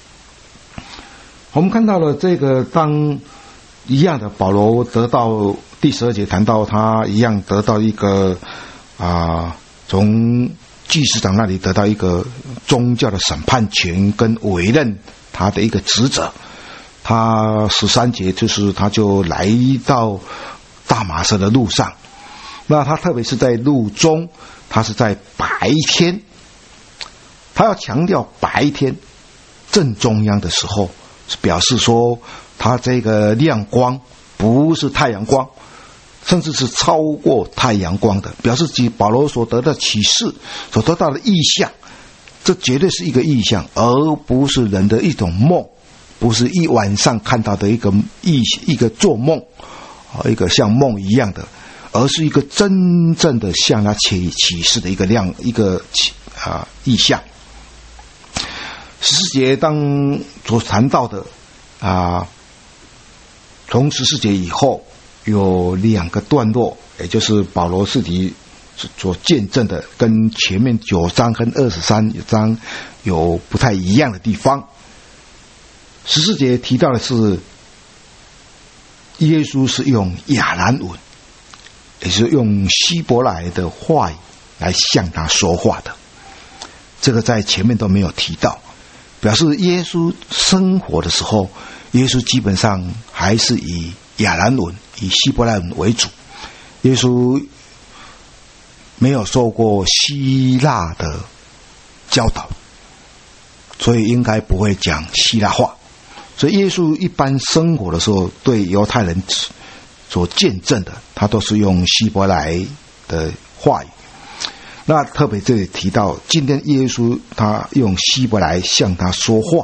我们看到了这个当一样的保罗得到第十二节谈到他一样得到一个啊从祭司长那里得到一个宗教的审判权跟委任他的一个职责。他十三节就是他就来到大马色的路上，那他特别是在路中，他是在白天，他要强调白天正中央的时候，表示说他这个亮光不是太阳光，甚至是超过太阳光的，表示及保罗所得的启示所得到的意象，这绝对是一个意象，而不是人的一种梦，不是一晚上看到的一个意一个做梦，一个像梦一样的，而是一个真正的向他启启示的一个亮一个啊意象。 十四节当所谈到的啊，从十四节以后有两个段落，也就是保罗自己所见证的，跟前面九章跟二十三章有不太一样的地方。十四节提到的是耶稣是用亚兰文，也是用希伯来的话语来向他说话的，这个在前面都没有提到，表示耶稣生活的时候，耶稣基本上还是以亚兰文、以希伯来文为主，耶稣没有受过希腊的教导，所以应该不会讲希腊话。所以耶稣一般生活的时候，对犹太人所见证的，他都是用希伯来的话语。那特别这里提到，今天耶稣他用希伯来向他说话。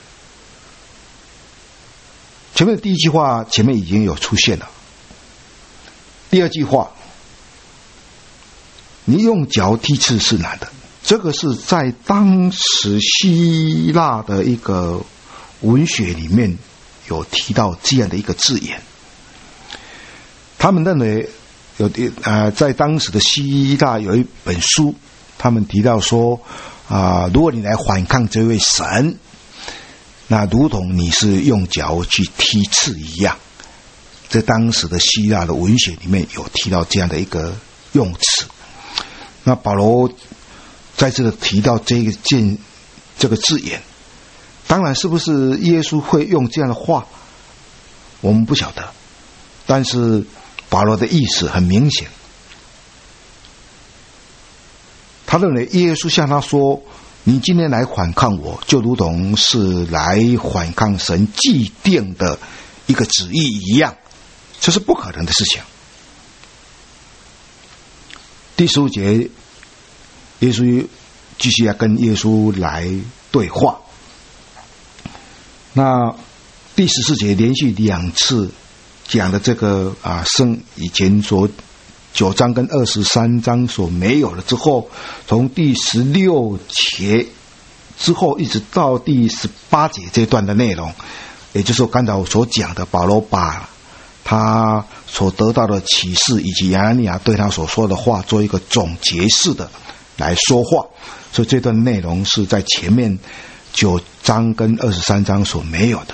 前面的第一句话前面已经有出现了，第二句话，你用脚踢刺是难的，这个是在当时希腊的一个文学里面有提到这样的一个字眼。他们认为有呃，在当时的希腊有一本书，他们提到说啊、呃，如果你来反抗这位神，那如同你是用脚去踢刺一样。在当时的希腊的文学里面有提到这样的一个用词。那保罗在这里提到这个件这个字眼，当然是不是耶稣会用这样的话，我们不晓得，但是保罗的意思很明显，他认为耶稣向他说，你今天来反抗我，就如同是来反抗神既定的一个旨意一样，这是不可能的事情。第十五节，耶稣继续要跟耶稣来对话。那第十四节连续两次讲的这个啊，圣以前所九章跟二十三章所没有了之后，从第十六节之后一直到第十八节这段的内容，也就是刚才我所讲的，保罗把他所得到的启示以及亚拿尼亚对他所说的话做一个总结式的来说话，所以这段内容是在前面九章跟二十三章所没有的。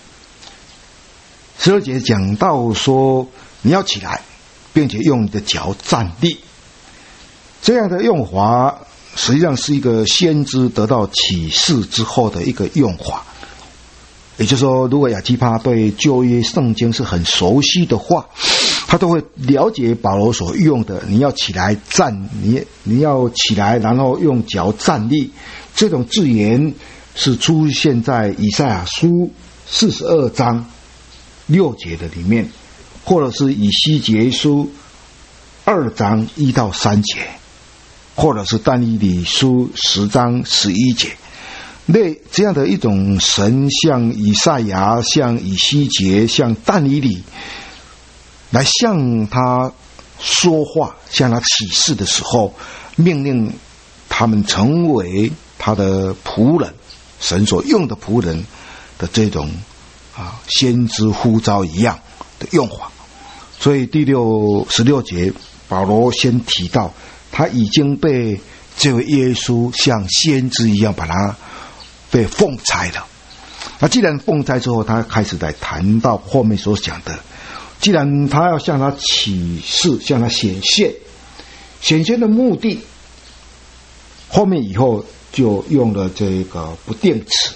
十二节讲到说，你要起来，并且用你的脚站立，这样的用法实际上是一个先知得到启示之后的一个用法。也就是说，如果亚基帕对旧约圣经是很熟悉的话，他都会了解保罗所用的你要起来站，你你要起来然后用脚站立，这种字眼是出现在以赛亚书四十二章六节的里面，或者是以西结书二章一到三节，或者是但以理书十章十一节。类这样的一种神像以赛亚、像以西结、像但以理来向他说话，向他启示的时候，命令他们成为他的仆人，神所用的仆人的这种啊先知呼召一样的用法。所以第六十六节保罗先提到，他已经被这位耶稣像先知一样把他被奉差了。那既然奉差之后，他开始来谈到后面所讲的，既然他要向他启示，向他显现，显现的目的，后面以后就用了这个不定词。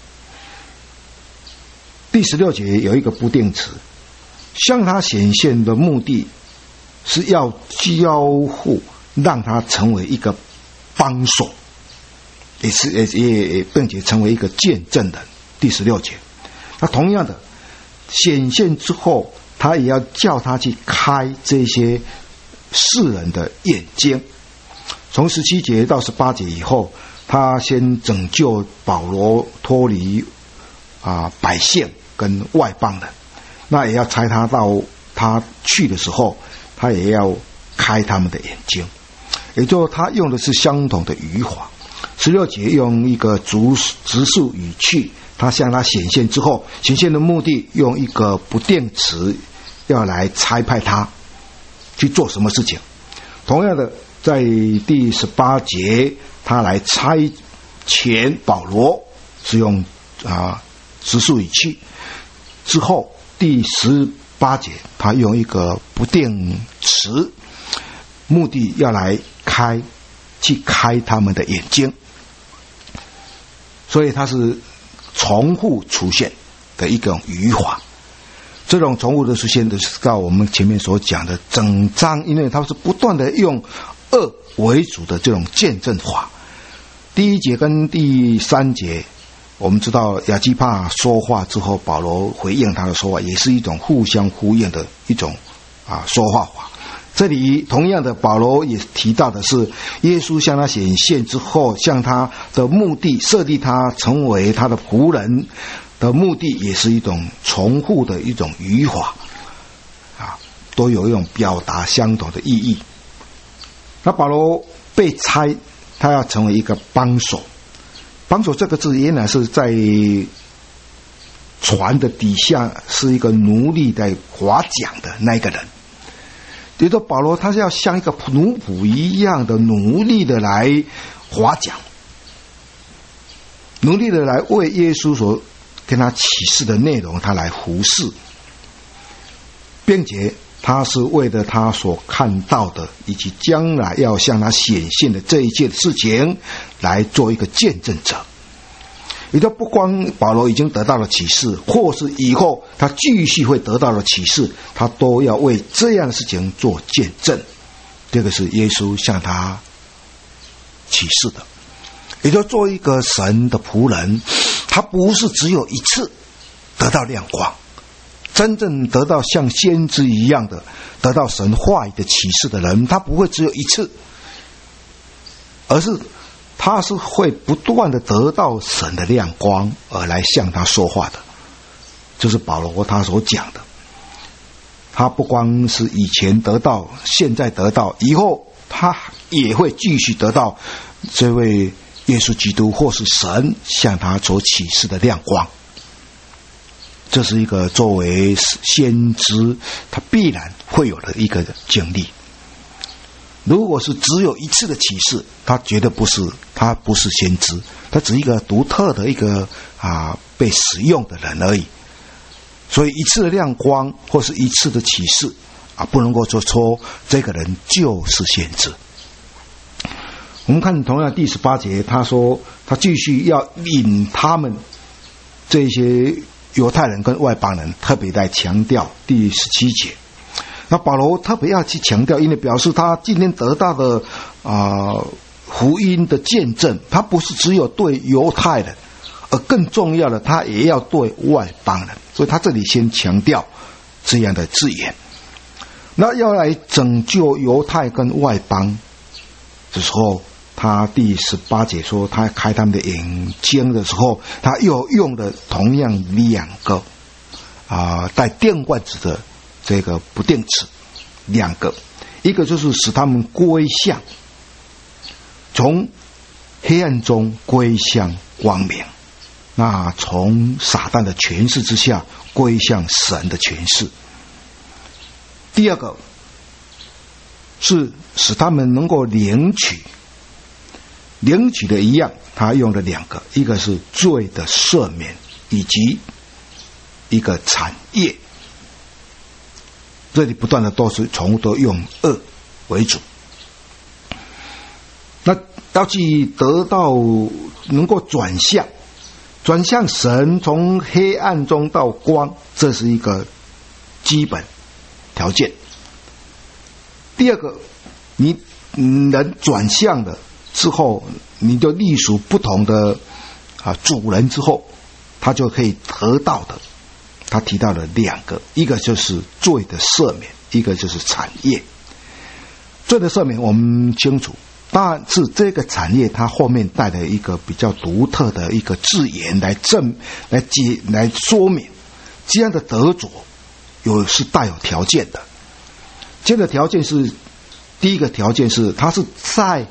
第十六节有一个不定词，向他显现的目的是要交付，让他成为一个帮手，也是也也并且成为一个见证人。第十六节，那同样的显现之后，他也要叫他去开这些世人的眼睛。从十七节到十八节以后，他先拯救保罗脱离啊百姓跟外邦人，那也要差他到他去的时候，他也要开他们的眼睛。也就是他用的是相同的语法。 十六节用一个直直述语气，他向他显现之后，显现的目的用一个不定词要来差派他去做什么事情。同样的，在第十八节，他来差遣保罗是用啊直述语气，之后第十八节他用一个不定词，目的要来开去开他们的眼睛，所以它是重复出现的一种语法。这种重复的出现的是到我们前面所讲的整章，因为它是不断的用二为主的这种见证法。第一节跟第三节，我们知道亚基帕说话之后，保罗回应他的说话，也是一种互相呼应的一种啊说话法。这里同样的，保罗也提到的是，耶稣向他显现之后，向他的目的设立他成为他的仆人的目的，也是一种重复的一种语法啊，都有一种表达相同的意义。那保罗被差，他要成为一个帮手。帮手这个字原来是在船的底下是一个奴隶在划桨的那个人。比如说保罗他是要像一个奴仆一样的奴隶的来划桨，奴隶的来为耶稣所跟他启示的内容他来服侍，并且他是为了他所看到的以及将来要向他显现的这一切的事情来做一个见证者。也就不光保罗已经得到了启示，或是以后他继续会得到了启示，他都要为这样的事情做见证。这个是耶稣向他启示的。也就做一个神的仆人，他不是只有一次得到亮光，真正得到像先知一样的得到神话语的启示的人，他不会只有一次，而是他是会不断的得到神的亮光而来向他说话的。这是保罗他所讲的，他不光是以前得到，现在得到，以后他也会继续得到这位耶稣基督或是神向他所启示的亮光。这是一个作为先知他必然会有的一个经历。如果是只有一次的启示，他绝对不是，他不是先知，他只是一个独特的一个啊被使用的人而已。所以一次的亮光或是一次的启示啊，不能够说说这个人就是先知。我们看同样第十八节，他说他继续要引他们这些犹太人跟外邦人，特别在强调第十七节。那保罗特别要去强调，因为表示他今天得到的啊、呃、福音的见证，他不是只有对犹太人，而更重要的，他也要对外邦人。所以他这里先强调这样的字眼。那要来拯救犹太跟外邦的时候，他第十八节说他开他们的眼睛的时候，他又用的同样两个啊、呃、带定冠词的这个不定词，两个，一个就是使他们归向，从黑暗中归向光明，那从撒旦的权势之下归向神的权势。第二个是使他们能够领取，领取的一样，他用了两个，一个是罪的赦免，以及一个产业。这里不断的都是重复都用恶为主。那要去得到能够转向，转向神，从黑暗中到光，这是一个基本条件。第二个，你能转向的之后，你就隶属不同的啊主人之后，他就可以得到的。他提到了两个，一个就是罪的赦免，一个就是产业。罪的赦免我们清楚，但是这个产业它后面带来一个比较独特的一个字眼来证来解来说明，这样的得着有是带有条件的。这个条件是，第一个条件是它是在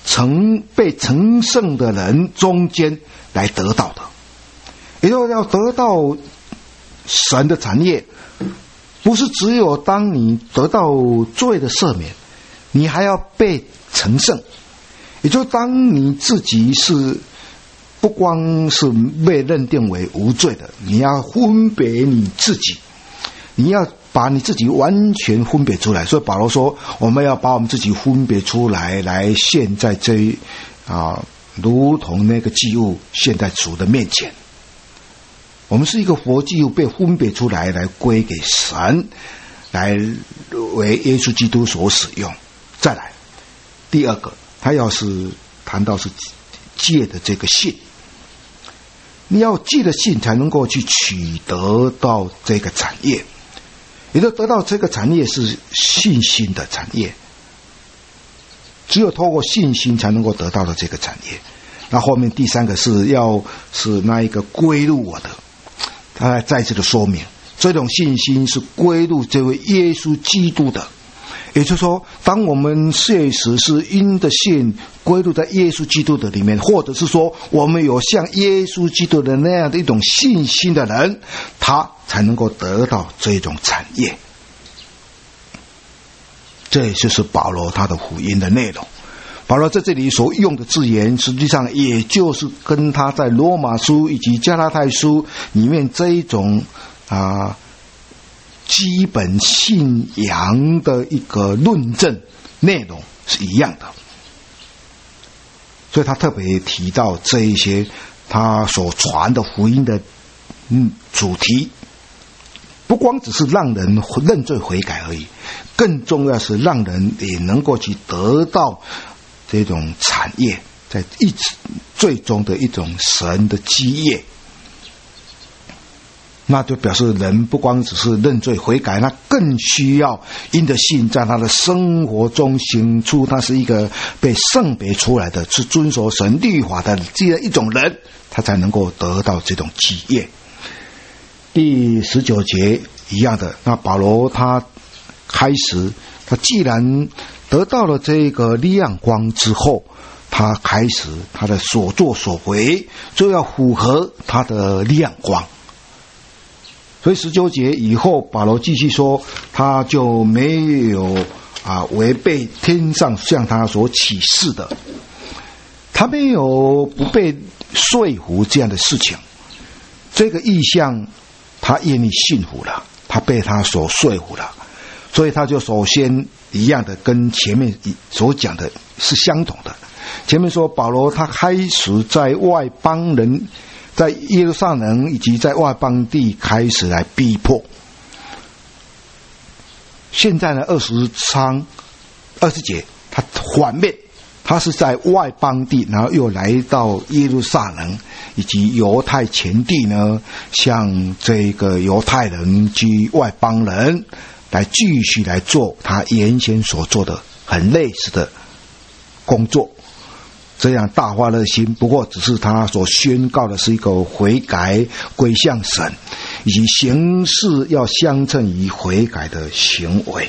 成被成圣的人中间来得到的。也就是要得到神的产业，不是只有当你得到罪的赦免，你还要被成圣。也就是当你自己是不光是被认定为无罪的，你要分别你自己，你要把你自己完全分别出来。所以保罗说，我们要把我们自己分别出来，来献在这一啊，如同那个祭物献在主的面前。我们是一个活祭物，被分别出来，来归给神，来为耶稣基督所使用。再来，第二个，他要是谈到是借的这个信，你要借的信才能够去取得到这个产业。也就得到这个产业是信心的产业，只有透过信心才能够得到的这个产业。那后面第三个是要是那一个归入我的，他再次的说明，这种信心是归入这位耶稣基督的。也就是说，当我们确实是因的信归入在耶稣基督的里面，或者是说我们有像耶稣基督的那样的一种信心的人，他才能够得到这种产业。这也就是保罗他的福音的内容。保罗在这里所用的字眼，实际上也就是跟他在罗马书以及加拉太书里面这一种啊基本信仰的一个论证内容是一样的。所以他特别提到这一些他所传的福音的嗯主题，不光只是让人认罪悔改而已，更重要是让人也能够去得到这种产业，在一最终的一种神的基业。那就表示人不光只是认罪悔改，那更需要因着信在他的生活中行出，他是一个被圣别出来的，是遵守神律法的这样一种人，他才能够得到这种基业。第十九节一样的，那保罗他开始，他既然得到了这个亮光之后，他开始他的所作所为就要符合他的亮光。所以十九节以后，保罗继续说，他就没有啊违背天上向他所启示的，他没有不被说服这样的事情。这个意象，他愿意信服了，他被他所说服了，所以他就首先一样的跟前面所讲的是相同的。前面说保罗他开始在外邦人，在耶路撒冷以及在外邦地开始来逼迫。现在呢，二十章二十节，他反面，他是在外邦地，然后又来到耶路撒冷以及犹太全地呢，向这个犹太人及外邦人来继续来做他原先所做的很类似的工作。这样大发热心，不过只是他所宣告的是一个悔改归向神，以及行事要相称于悔改的行为。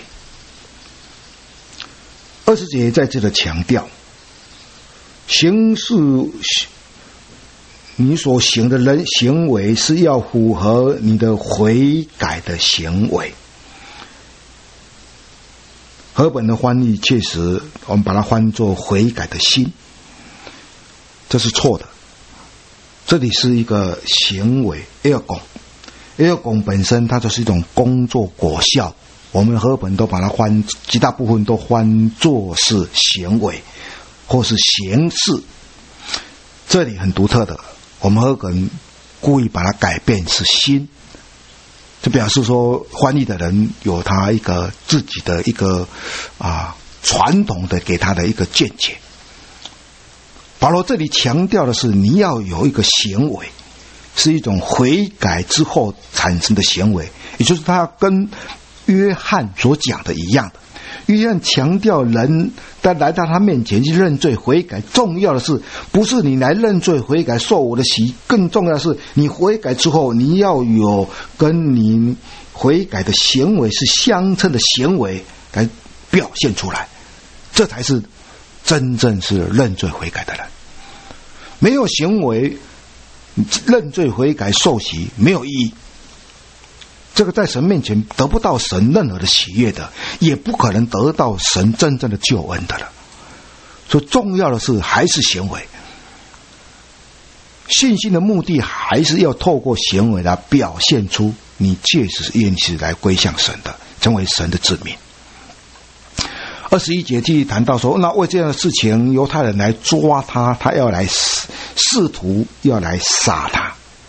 二十节在这里强调，行事你所行的人行为是要符合你的悔改的行为。和本的翻译确实，我们把它翻作悔改的心，这是错的。这里是一个行为 ergon ergon 本身它就是一种工作果效，我们和本都把它翻，极大部分都翻作是行为或是形式。这里很独特的，我们和本故意把它改变是心，就表示说翻译的人有他一个自己的一个啊传统的给他的一个见解。保罗这里强调的是，你要有一个行为，是一种悔改之后产生的行为，也就是他跟约翰所讲的一样的。约翰强调人在来到他面前去认罪悔改，重要的是不是你来认罪悔改受我的洗，更重要的是你悔改之后你要有跟你悔改的行为是相称的行为来表现出来，这才是真正是认罪悔改的人。没有行为，认罪悔改受洗没有意义。这个在神面前得不到神任何的喜悦的，也不可能得到神真正的救恩的了。所以重要的是还是行为。信心的目的还是要透过行为来表现出你确实愿意来归向神的，成为神的子民。二十一节继续谈到说，那为这样的事情，犹太人来抓他，他要来试图要来杀他。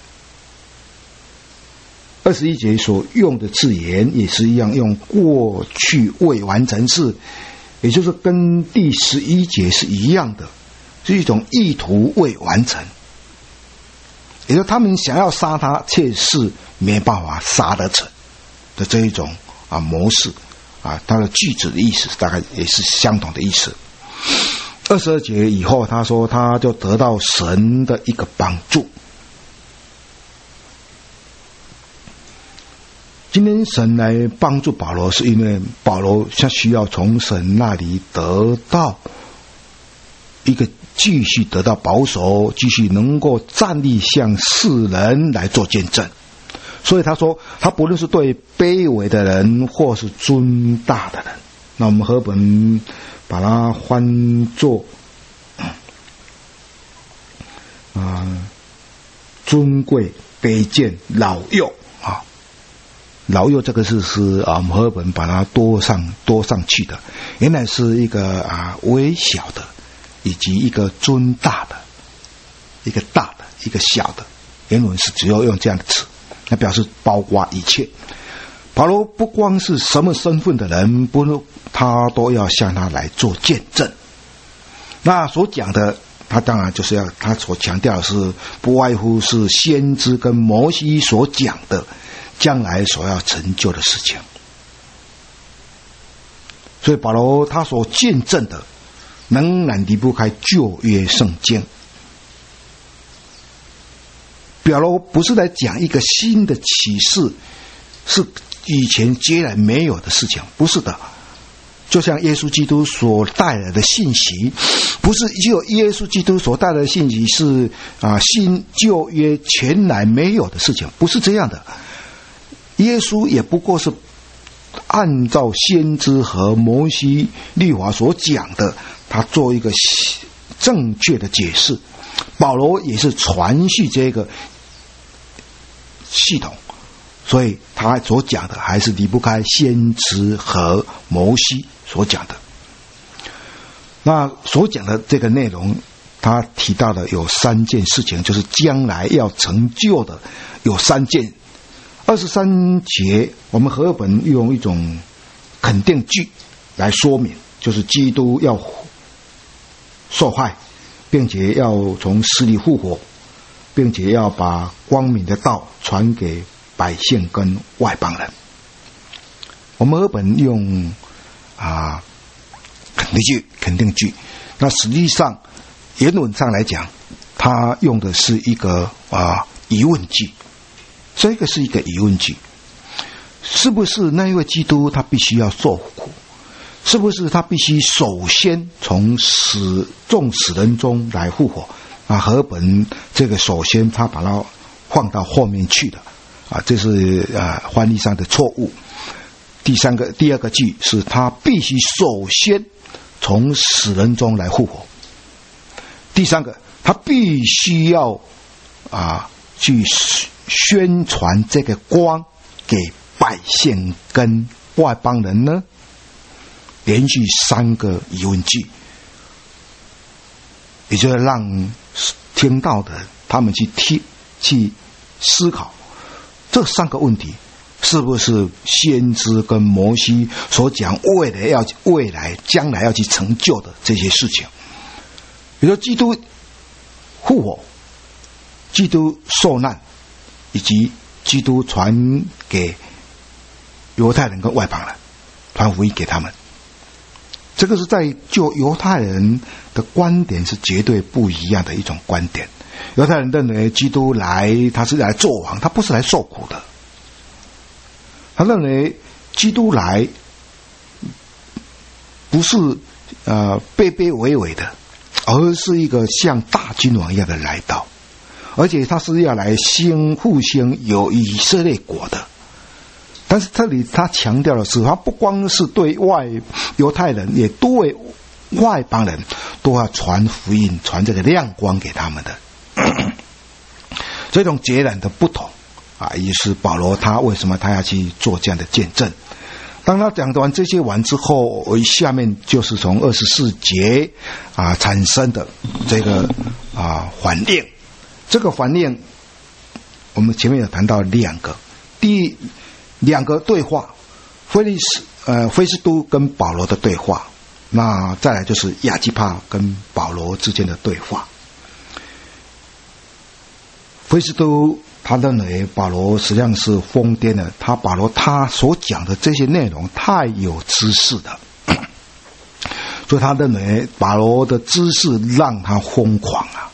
二十一节所用的字眼也是一样，用过去未完成式，也就是跟第十一节是一样的，是一种意图未完成。也就是他们想要杀他，却是没办法杀得成的这一种啊模式啊，它的句子的意思大概也是相同的意思。二十二节以后，他说他就得到神的一个帮助。今天神来帮助保罗，是因为保罗他需要从神那里得到一个继续得到保守，继续能够站立向世人来做见证。所以他说，他不论是对卑微的人或是尊大的人，那我们和本把它翻作啊、呃、尊贵、卑贱、老幼啊。老幼这个是是啊，我们和本把它多上多上去的，原来是一个啊微小的，以及一个尊大的，一个大的，一个小的。原文是只有用这样的词，那表示包括一切。保罗不光是什么身份的人，不，他都要向他来做见证。那所讲的，他当然就是要他所强调的是，不外乎是先知跟摩西所讲的。将来所要成就的事情，所以保罗他所见证的仍然离不开旧约圣经。保罗不是来讲一个新的启示，是以前截然没有的事情，不是的。就像耶稣基督所带来的信息，不是只有耶稣基督所带来的信息是啊新旧约全然没有的事情，不是这样的。耶稣也不过是按照先知和摩西律法所讲的，他做一个正确的解释。保罗也是传续这个系统，所以他所讲的还是离不开先知和摩西所讲的。那所讲的这个内容，他提到的有三件事情，就是将来要成就的有三件。二十三节，我们和本用一种肯定句来说明，就是基督要受害，并且要从死里复活，并且要把光明的道传给百姓跟外邦人。我们和本用啊肯定句，肯定句。那实际上原文上来讲，他用的是一个啊疑问句。这个是一个疑问句，是不是那一位基督他必须要受苦？是不是他必须首先从死众死人中来复活？啊，和本这个首先他把它放到后面去了，啊，这是啊翻译上的错误。第三个第二个句是他必须首先从死人中来复活。第三个，他必须要啊去宣传这个光给百姓跟外邦人呢？连续三个疑问句，也就是让听到的他们去听去思考这三个问题，是不是先知跟摩西所讲未来要未来将来要去成就的这些事情？比如说基督复活，基督受难，以及基督传给犹太人跟外邦人，传福音给他们。这个是在就犹太人的观点是绝对不一样的一种观点。犹太人认为基督来他是来做王，他不是来受苦的。他认为基督来不是呃卑卑微微的，而是一个像大君王一样的来到，而且他是要来兴复兴有以色列国的。但是这里他强调的是，他不光是对外犹太人，也对外邦人都要传福音，传这个亮光给他们的。这种截然的不同啊，也是保罗他为什么他要去做这样的见证。当他讲完这些完之后，下面就是从二十四节啊产生的这个啊反应。这个反应我们前面有谈到两个，第一两个对话，菲利斯呃菲斯都跟保罗的对话，那再来就是亚基帕跟保罗之间的对话。菲斯都他认为保罗实际上是疯癫的，他保罗他所讲的这些内容太有知识的，所以他认为保罗的知识让他疯狂啊。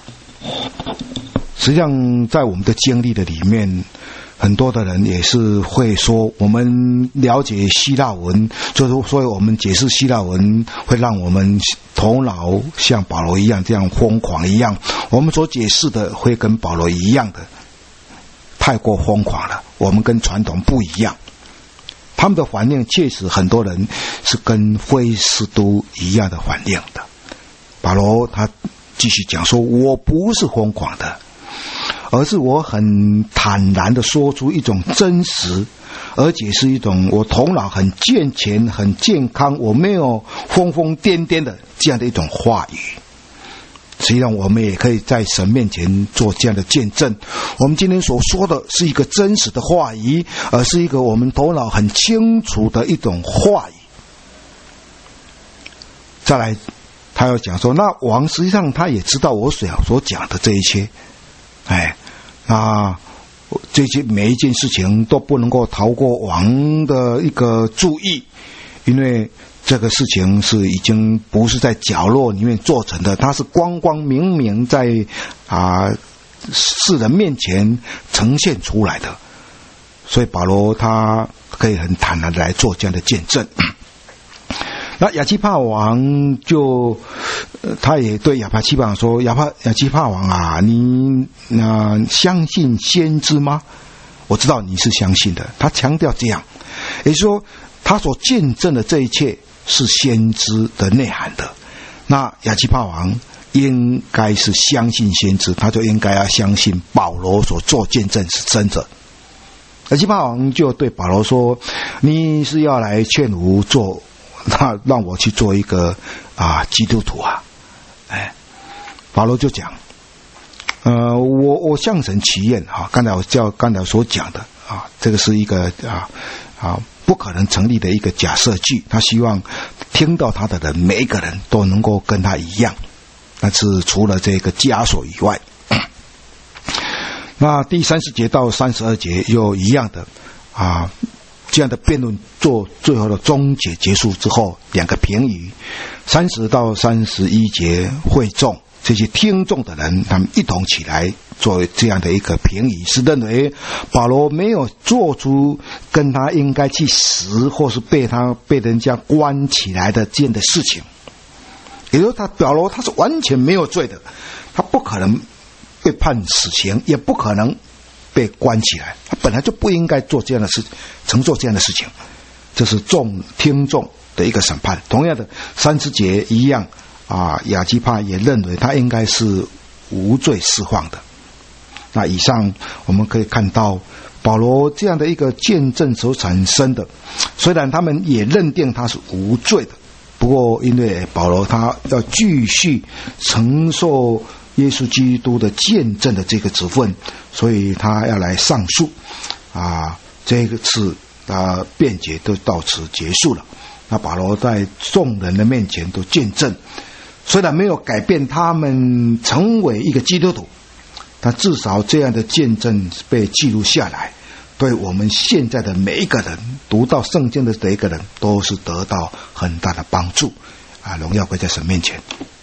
实际上在我们的经历的里面，很多的人也是会说，我们了解希腊文，就是所以我们解释希腊文会让我们头脑像保罗一样这样疯狂一样，我们所解释的会跟保罗一样的太过疯狂了，我们跟传统不一样。他们的反应确实很多人是跟菲斯都一样的反应的。保罗他继续讲说，我不是疯狂的，而是我很坦然的说出一种真实，而且是一种我头脑很健全很健康，我没有疯疯癫癫的这样的一种话语。实际上我们也可以在神面前做这样的见证，我们今天所说的是一个真实的话语，而是一个我们头脑很清楚的一种话语。再来他要讲说，那王实际上他也知道我所所讲的这一切，哎，那这些每一件事情都不能够逃过王的一个注意，因为这个事情是已经不是在角落里面做成的，它是光光明明在啊世人面前呈现出来的，所以保罗他可以很坦然的来做这样的见证。那亚基帕王就、呃、他也对亚帕基帕说，亚帕亚基帕王啊，你那、呃、相信先知吗？我知道你是相信的。他强调这样，也就是说他所见证的这一切是先知的内涵的。那亚基帕王应该是相信先知，他就应该要相信保罗所做见证是真的。亚基帕王就对保罗说，你是要来劝我做那让我去做一个啊基督徒啊。哎，保罗就讲，呃我我向神祈愿啊，刚才我叫刚才所讲的啊，这个是一个啊啊不可能成立的一个假设句，他希望听到他的人每一个人都能够跟他一样，但是除了这个枷锁以外。那第三十节到三十二节又一样的啊，这样的辩论做最后的终结结束之后，两个评语，三十到三十一节会众这些听众的人，他们一同起来做这样的一个评语，是认为保罗没有做出跟他应该去死或是被他被人家关起来的这样的事情，也就是他保罗他是完全没有罪的，他不可能被判死刑，也不可能被关起来，他本来就不应该做这样的事，承受这样的事情。这是众听众的一个审判。同样的，三十节一样啊，亚基帕也认为他应该是无罪释放的。那以上我们可以看到保罗这样的一个见证所产生的，虽然他们也认定他是无罪的，不过因为保罗他要继续承受耶稣基督的见证的这个职分，所以他要来上诉啊。这个次啊辩解都到此结束了。那保罗在众人的面前都见证，虽然没有改变他们成为一个基督徒，但至少这样的见证被记录下来，对我们现在的每一个人读到圣经的每一个人都是得到很大的帮助啊！荣耀归在神面前。